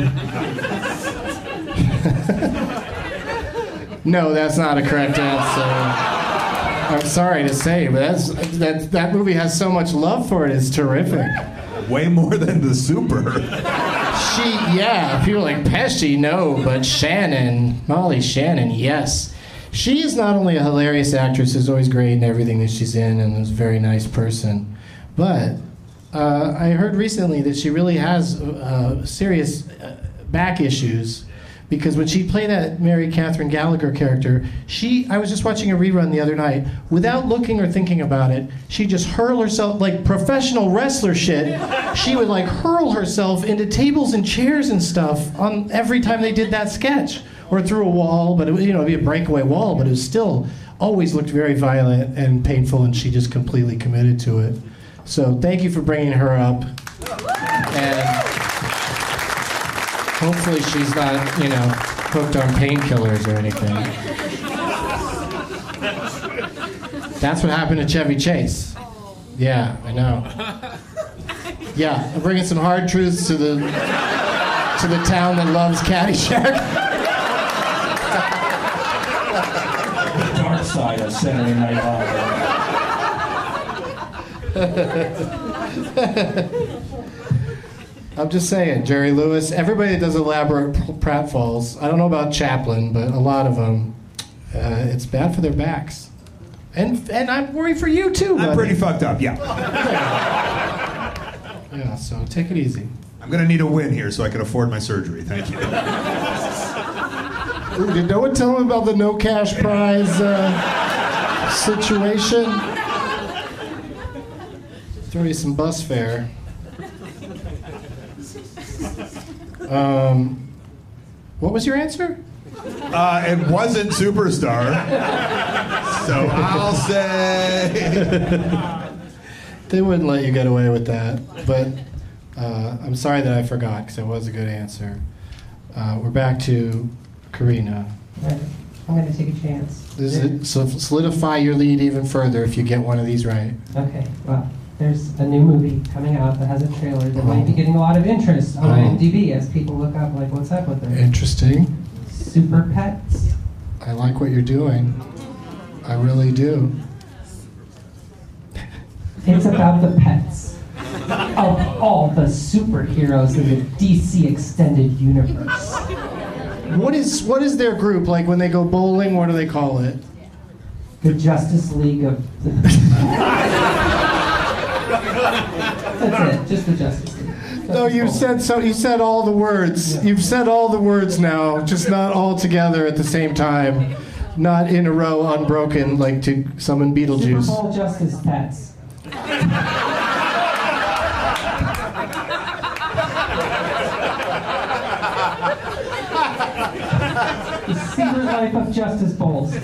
Speaker 5: No, that's not a correct answer. I'm sorry to say, but that's, that, that movie has so much love for it. It's terrific.
Speaker 7: Way more than the Super.
Speaker 5: She, yeah, people like Pesci, no, but Shannon, Molly Shannon, yes. She is not only a hilarious actress, is always great in everything that she's in, and is a very nice person, but uh, I heard recently that she really has uh, serious uh, back issues, because when she played that Mary Catherine Gallagher character, she, I was just watching a rerun the other night, without looking or thinking about it, she just hurl herself, like professional wrestler shit, she would like hurl herself into tables and chairs and stuff on every time they did that sketch. Or through a wall, but it, you know, it'd be a breakaway wall, but it was still always looked very violent and painful, and she just completely committed to it. So thank you for bringing her up, and hopefully she's not, you know, hooked on painkillers or anything. That's what happened to Chevy Chase. Yeah, I know. Yeah, I'm bringing some hard truths to the to the town that loves Caddyshack.
Speaker 8: Dark side of Saturday Night
Speaker 5: Live. I'm just saying, Jerry Lewis, everybody that does elaborate pratfalls, I don't know about Chaplin, but a lot of them, uh, it's bad for their backs. And and I'm worried for you too, buddy.
Speaker 7: I'm pretty fucked up, yeah.
Speaker 5: Yeah, so take it easy.
Speaker 7: I'm going to need a win here so I can afford my surgery. Thank you.
Speaker 5: Ooh, did no one tell him about the no cash prize uh, situation? Throw you some bus fare. Um, what was your answer?
Speaker 7: Uh, it wasn't Superstar. So I'll say...
Speaker 5: They wouldn't let you get away with that. But uh, I'm sorry that I forgot, because it was a good answer. Uh, we're back to Karina.
Speaker 9: Right. I'm going to take a chance.
Speaker 5: This is, so solidify your lead even further if you get one of these right.
Speaker 9: Okay, well, there's a new movie coming out that has a trailer that oh. might be getting a lot of interest on oh. IMDb as people look up, like, what's up with it?
Speaker 5: Interesting.
Speaker 9: Super Pets.
Speaker 5: I like what you're doing. I really do.
Speaker 9: It's about the pets of all the superheroes in the D C Extended Universe.
Speaker 5: What is what is their group like when they go bowling? What do they call it?
Speaker 9: The Justice League of. The That's it. Just the Justice League. Justice
Speaker 5: no, you said so. You said all the words. Yeah. You've said all the words now, just not all together at the same time, not in a row, unbroken, like to summon Beetlejuice.
Speaker 9: Super Bowl Justice Pets. The Secret Life of Justice Bowls.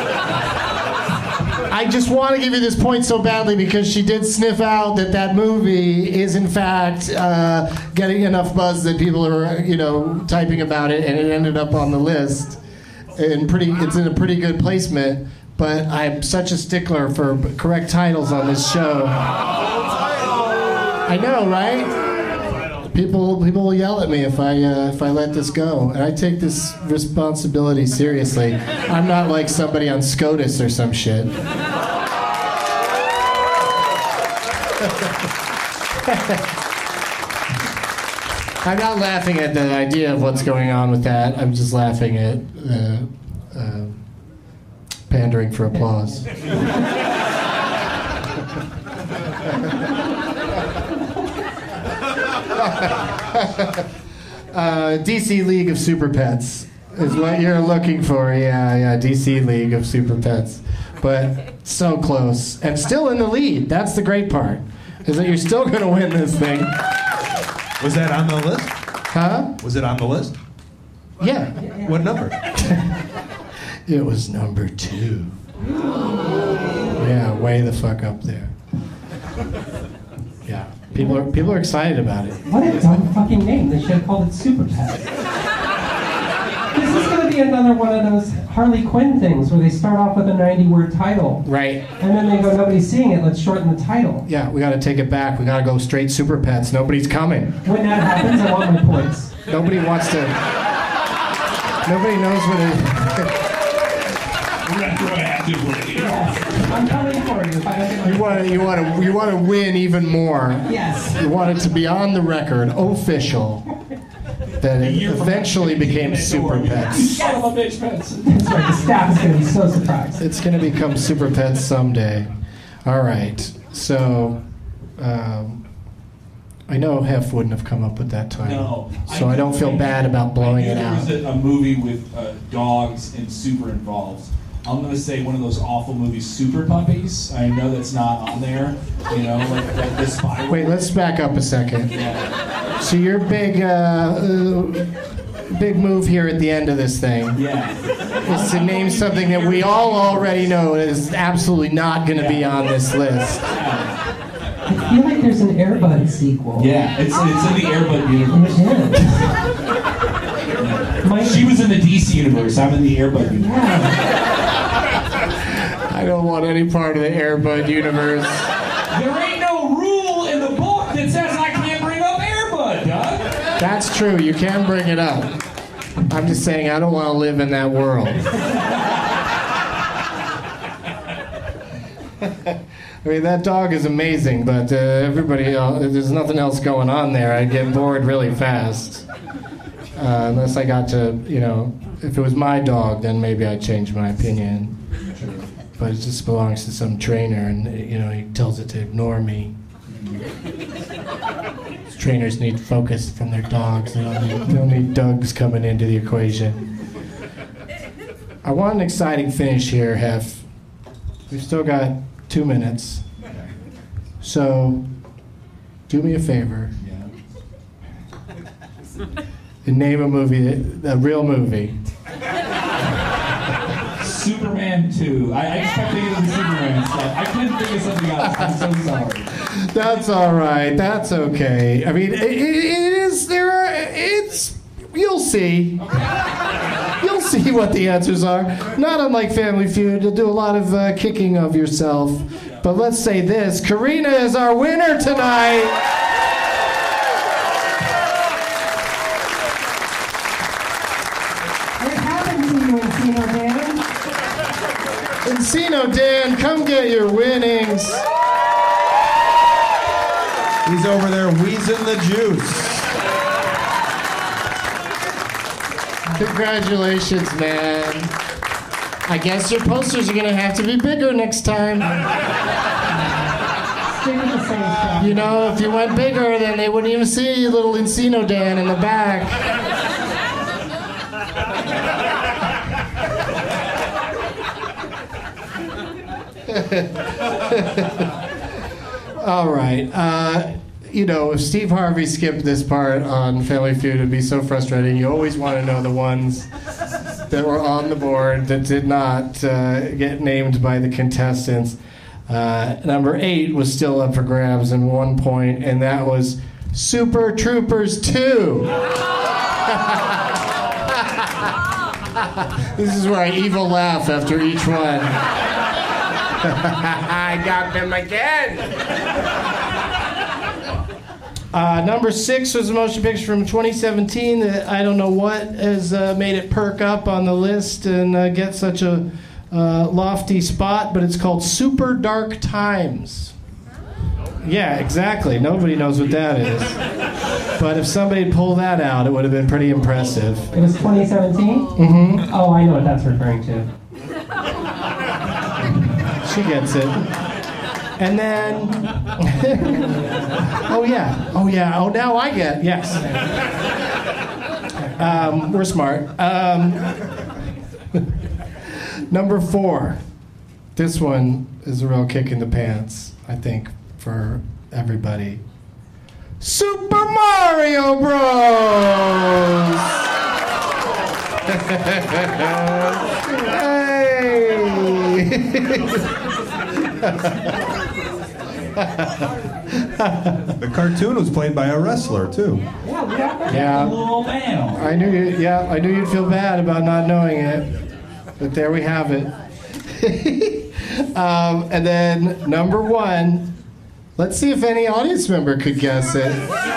Speaker 5: I just want to give you this point so badly because she did sniff out that that movie is in fact uh, getting enough buzz that people are, you know, typing about it, and it ended up on the list. And pretty, it's in a pretty good placement. But I'm such a stickler for correct titles on this show. I know, right? People, people will yell at me if I uh, if I let this go, and I take this responsibility seriously. I'm not like somebody on SCOTUS or some shit. I'm not laughing at the idea of what's going on with that. I'm just laughing at uh, uh, pandering for applause. uh, D C League of Super Pets is what you're looking for. Yeah, yeah, D C League of Super Pets. But so close. And still in the lead. That's the great part. Is that you're still going to win this thing.
Speaker 7: Was that on the list?
Speaker 5: Huh?
Speaker 7: Was it on the list?
Speaker 5: Yeah.
Speaker 7: What number?
Speaker 5: It was number two. Yeah, way the fuck up there. Yeah. People are people are excited about it.
Speaker 9: What a dumb fucking name. They should have called it Super Pet. This is going to be another one of those Harley Quinn things where they start off with a ninety-word title.
Speaker 5: Right.
Speaker 9: And then they go, nobody's seeing it, let's shorten the title.
Speaker 5: Yeah, we got to take it back. We got to go straight Super Pets. Nobody's coming.
Speaker 9: When that happens, I want my points.
Speaker 5: Nobody wants to... Nobody knows what it...
Speaker 8: Retroactively.
Speaker 9: Yes. I'm coming for you. If I don't get my
Speaker 5: You want to, you want to, you want to win even more.
Speaker 9: Yes.
Speaker 5: You want it to be on the record, official, that it eventually became Super Pets.
Speaker 8: Son of a bitch, Pets.
Speaker 9: That's right. The staff is going to be so surprised.
Speaker 5: It's going to become Super Pets someday. All right. So, um, I know Hef wouldn't have come up with that title.
Speaker 8: No.
Speaker 5: So I, I don't feel bad about blowing it out.
Speaker 8: There was a, a movie with uh, dogs and super involved. I'm going to say one of those awful movies, Super Puppies. I know that's not on there. You know, like, like the spiral.
Speaker 5: Wait, let's back up a second.
Speaker 8: Yeah.
Speaker 5: So your big, uh, uh, big move here at the end of this thing
Speaker 8: Yeah.
Speaker 5: is to name something that we all already know is absolutely not going to yeah. be on this list.
Speaker 9: I feel like there's an Air Bud sequel.
Speaker 8: Yeah, it's, it's in the Air Bud universe.
Speaker 9: It is. My,
Speaker 8: she was in the D C universe. I'm in the Air Bud universe.
Speaker 9: Yeah.
Speaker 5: I don't want any part of the Air Bud universe.
Speaker 8: There ain't no rule in the book that says I can't bring up Air Bud, Doug.
Speaker 5: That's true. You can bring it up. I'm just saying I don't want to live in that world. I mean, that dog is amazing, but uh, everybody else, there's nothing else going on there. I'd get bored really fast. Uh, unless I got to, you know, if it was my dog, then maybe I'd change my opinion. But it just belongs to some trainer, and, you know, he tells it to ignore me. It's trainers need focus from their dogs. They don't need, they don't need dogs coming into the equation. I want an exciting finish here, Hef. We've still got two minutes. So, do me a favor. And name a movie, a real movie.
Speaker 8: Superman two. I, I expected it to be Superman stuff. I couldn't think of something else. I'm so sorry.
Speaker 5: That's all right. That's okay. I mean, it, it, it is. There are. It's. You'll see. You'll see what the answers are. Not unlike Family Feud, you'll do a lot of uh, kicking of yourself. But let's say this: Karina is our winner tonight.
Speaker 9: What happened to you, Encino Dan?
Speaker 5: Encino Dan, come get your winnings.
Speaker 7: He's over there wheezing the juice.
Speaker 5: Congratulations, man. I guess your posters are going to have to be bigger next time.
Speaker 9: Stick with the same stuff.
Speaker 5: You know, if you went bigger, then they wouldn't even see little Encino Dan in the back. All right. Uh, you know, if Steve Harvey skipped this part on Family Feud, it'd be so frustrating. You always want to know the ones that were on the board that did not uh, get named by the contestants. Uh, number eight was still up for grabs in one point, and that was Super Troopers two. This is where I evil laugh after each one. I got them again. Uh, number six was a motion picture from twenty seventeen that I don't know what has uh, made it perk up on the list and uh, get such a uh, lofty spot, but it's called Super Dark Times. Yeah, exactly. Nobody knows what that is. But if somebody'd pull that out, it would have been pretty impressive.
Speaker 9: It was twenty seventeen?
Speaker 5: Mm-hmm.
Speaker 9: Oh, I know what that's referring to.
Speaker 5: She gets it. And then, oh yeah, oh yeah, oh now I get, yes. Um, we're smart. Um, number four. This one is a real kick in the pants, I think, for everybody. Super Mario Bros. Hey.
Speaker 7: The cartoon was played by a wrestler too.
Speaker 5: Yeah.
Speaker 8: Little man.
Speaker 5: I knew you. Yeah, I knew you'd feel bad about not knowing it, but there we have it. um, and then number one. Let's see if any audience member could guess it.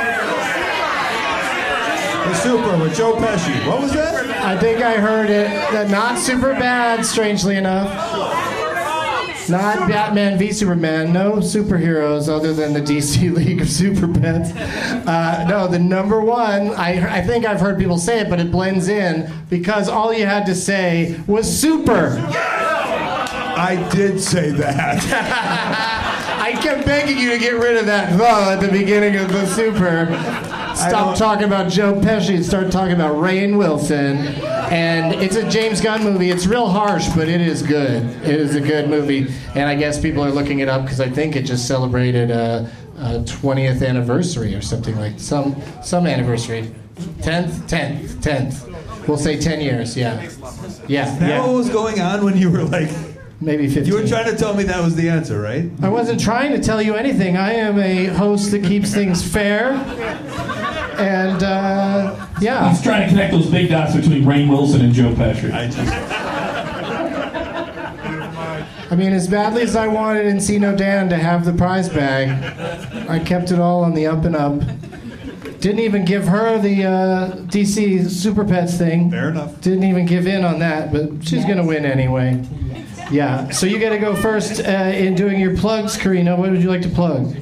Speaker 7: The Super with Joe Pesci. What was that?
Speaker 5: I think I heard it. That not super bad, strangely enough. Not Batman v Superman. No superheroes other than the D C League of Super Pets. Uh, no, the number one, I, I think I've heard people say it, but it blends in because all you had to say was super.
Speaker 7: I did say that.
Speaker 5: I kept begging you to get rid of that the at the beginning of the super. Stop talking about Joe Pesci and start talking about Rainn Wilson. And it's a James Gunn movie. It's real harsh, but it is good. It is a good movie. And I guess people are looking it up because I think it just celebrated a, a twentieth anniversary or something like some some anniversary. tenth? tenth. tenth. We'll say ten years, yeah. Yeah.
Speaker 7: Is that
Speaker 5: yeah.
Speaker 7: what was going on when you were like...
Speaker 5: Maybe fifteen.
Speaker 7: You were trying to tell me that was the answer, right?
Speaker 5: I wasn't trying to tell you anything. I am a host that keeps things fair. And, uh, yeah.
Speaker 8: He's trying to connect those big dots between Rainn Wilson and Joe Pesci.
Speaker 7: I just...
Speaker 5: I mean, as badly as I wanted Encino Dan to have the prize bag, I kept it all on the up and up. Didn't even give her the uh, D C Super Pets thing.
Speaker 7: Fair enough.
Speaker 5: Didn't even give in on that, but she's yes. going to win anyway. Yeah, so you got to go first uh, in doing your plugs, Karina. What would you like to plug?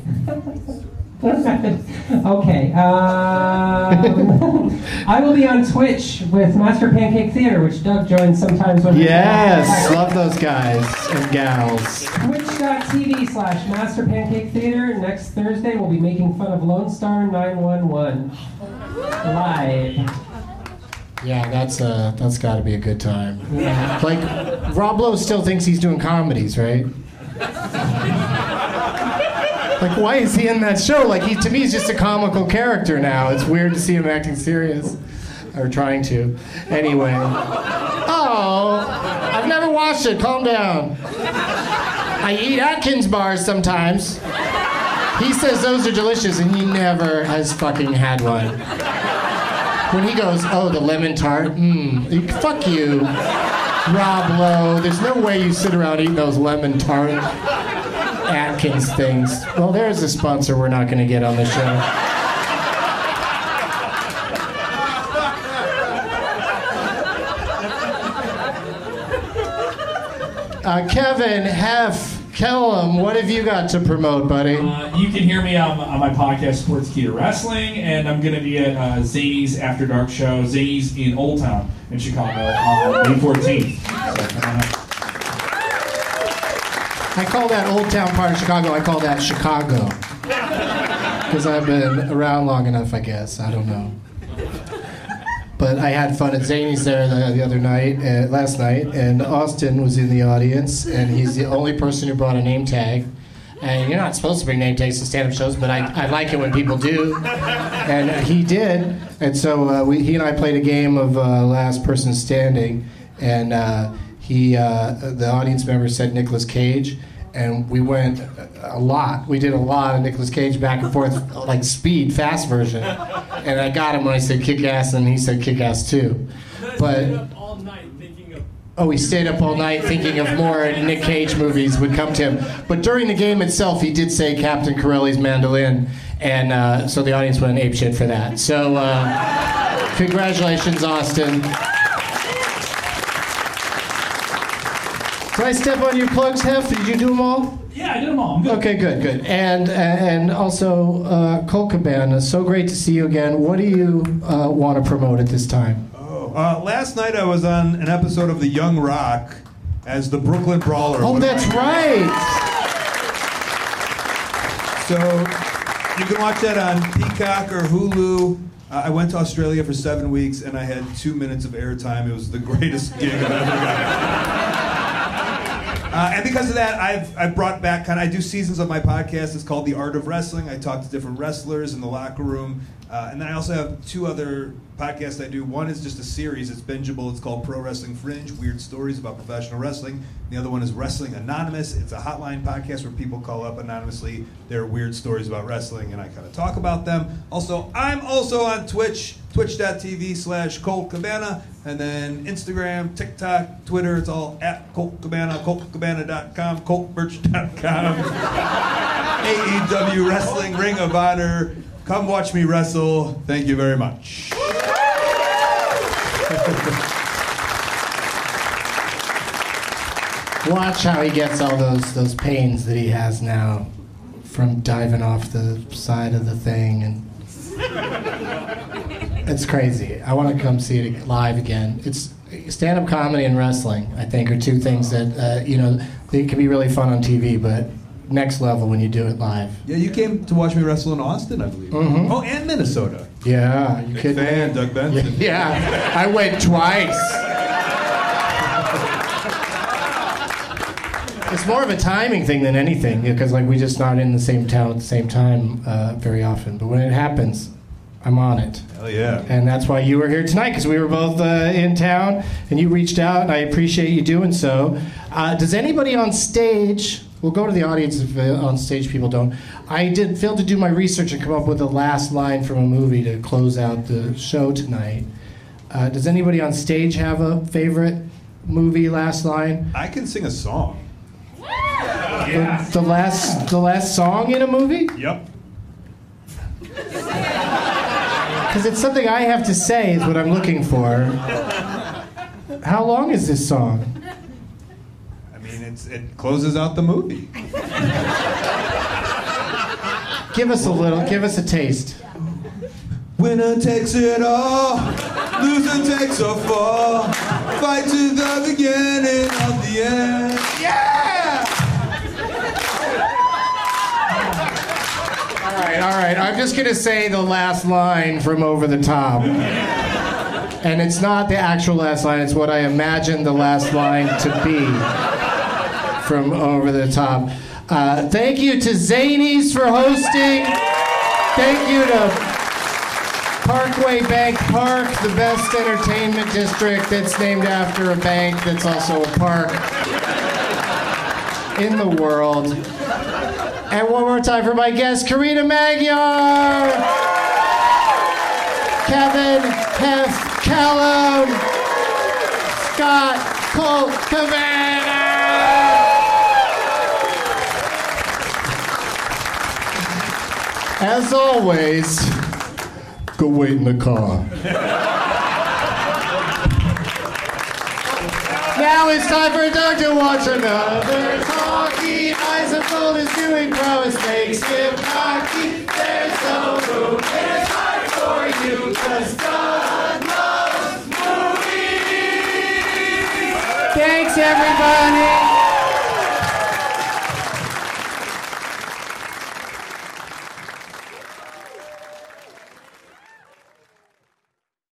Speaker 9: Okay. Um, I will be on Twitch with Master Pancake Theater, which Doug joins sometimes when
Speaker 5: Yes, love those guys and gals.
Speaker 9: Twitch Twitch.tv slash Master Pancake Theater. Next Thursday, we'll be making fun of Lone Star nine one one. Live.
Speaker 5: Yeah, that's uh, that's got to be a good time. Like, Rob Lowe still thinks he's doing comedies, right? Like, why is he in that show? Like, he to me, he's just a comical character now. It's weird to see him acting serious. Or trying to. Anyway. Oh, I've never watched it. Calm down. I eat Atkins bars sometimes. He says those are delicious, and he never has fucking had one. When he goes, oh, the lemon tart, mmm, fuck you, Rob Lowe. There's no way you sit around eating those lemon tart Atkins things. Well, there's a sponsor we're not going to get on the show. Uh, Kevin, Hef, Kellum, what have you got to promote, buddy?
Speaker 8: Uh, you can hear me on, on my podcast, Sports Key to Wrestling, and I'm going to be at uh, Zany's After Dark show, Zany's in Old Town in Chicago on May fourteenth. So, uh,
Speaker 5: I call that Old Town part of Chicago, I call that Chicago. Because I've been around long enough, I guess. I don't know. But I had fun at Zany's there the, the other night, uh, last night, and Austin was in the audience, and he's the only person who brought a name tag. And you're not supposed to bring name tags to stand-up shows, but I, I like it when people do. And he did. And so uh, we, he and I played a game of uh, Last Person Standing, and uh, he, uh, the audience member said Nicolas Cage, and we went a lot. We did a lot of Nicolas Cage back and forth, like speed, fast version. And I got him when I said Kick-Ass, and he said Kick-Ass too. But oh, he stayed up all night thinking of more Nick Cage movies would come to him. But during the game itself, he did say Captain Corelli's Mandolin, and uh, so the audience went apeshit for that. So uh, congratulations, Austin. Did I step on your plugs, Hef? Did you do them all?
Speaker 8: Yeah, I did them all. I'm good.
Speaker 5: Okay, good, good. And and also, uh, Colt Cabana, so great to see you again. What do you uh, want to promote at this time?
Speaker 7: Oh, uh, last night I was on an episode of The Young Rock as the Brooklyn Brawler.
Speaker 5: Oh, that's right.
Speaker 7: So you can watch that on Peacock or Hulu. Uh, I went to Australia for seven weeks and I had two minutes of airtime. It was the greatest gig I've ever got. Uh, and because of that, I've I've brought back kind of, I do seasons of my podcast. It's called The Art of Wrestling. I talk to different wrestlers in the locker room. Uh, and then I also have two other podcasts I do. One is just a series. It's bingeable. It's called Pro Wrestling Fringe, weird stories about professional wrestling. The other one is Wrestling Anonymous. It's a hotline podcast where people call up anonymously their weird stories about wrestling, and I kind of talk about them. Also, I'm also on Twitch, twitch.tv slash Colt Cabana, and then Instagram, TikTok, Twitter. It's all at Colt Cabana, colt cabana dot com, colt merch dot com, A E W Wrestling, Ring of Honor. Come watch me wrestle. Thank you very much.
Speaker 5: Watch how he gets all those those pains that he has now from diving off the side of the thing, and it's crazy. I want to come see it live again. It's stand-up comedy and wrestling, I think, are two things that uh, you know, they can be really fun on T V, but next level when you do it live.
Speaker 7: Yeah, you came to watch me wrestle in Austin, I believe.
Speaker 5: Mm-hmm.
Speaker 7: Oh, and Minnesota.
Speaker 5: Yeah, you
Speaker 7: Big
Speaker 5: kidding
Speaker 7: fan,
Speaker 5: me?
Speaker 7: Doug Benson.
Speaker 5: Yeah, I went twice. It's more of a timing thing than anything, because like we just not in the same town at the same time uh, very often. But when it happens, I'm on it.
Speaker 7: Hell yeah.
Speaker 5: And that's why you were here tonight, because we were both uh, in town, and you reached out, and I appreciate you doing so. Uh, does anybody on stage... We'll go to the audience if uh, on stage people don't. I did fail to do my research and come up with a last line from a movie to close out the show tonight. Uh, does anybody on stage have a favorite movie last line?
Speaker 7: I can sing a song.
Speaker 5: Yeah. The, the last, the last song in a movie?
Speaker 7: Yep.
Speaker 5: Because it's something I have to say is what I'm looking for. How long is this song?
Speaker 7: It's, it closes out the movie.
Speaker 5: Give us a little, give us a taste.
Speaker 7: Winner takes it all, loser takes a fall, fight to the beginning of the end. Yeah!
Speaker 5: right, I'm just going to say the last line from Over the Top. And it's not the actual last line, it's what I imagine the last line to be from Over the Top. Uh, thank you to Zanies for hosting. Thank you to Parkway Bank Park, the best entertainment district that's named after a bank that's also a park in the world. And one more time for my guest, Karina Magyar, Kevin Hef Callum, Scott Colt Cabana. As always, go wait in the car. Now it's time for Doug to watch another talkie. Eyes of gold is doing prowess, makes him cocky. There's no room in his heart for you, 'cause Doug loves movies. Thanks, everybody.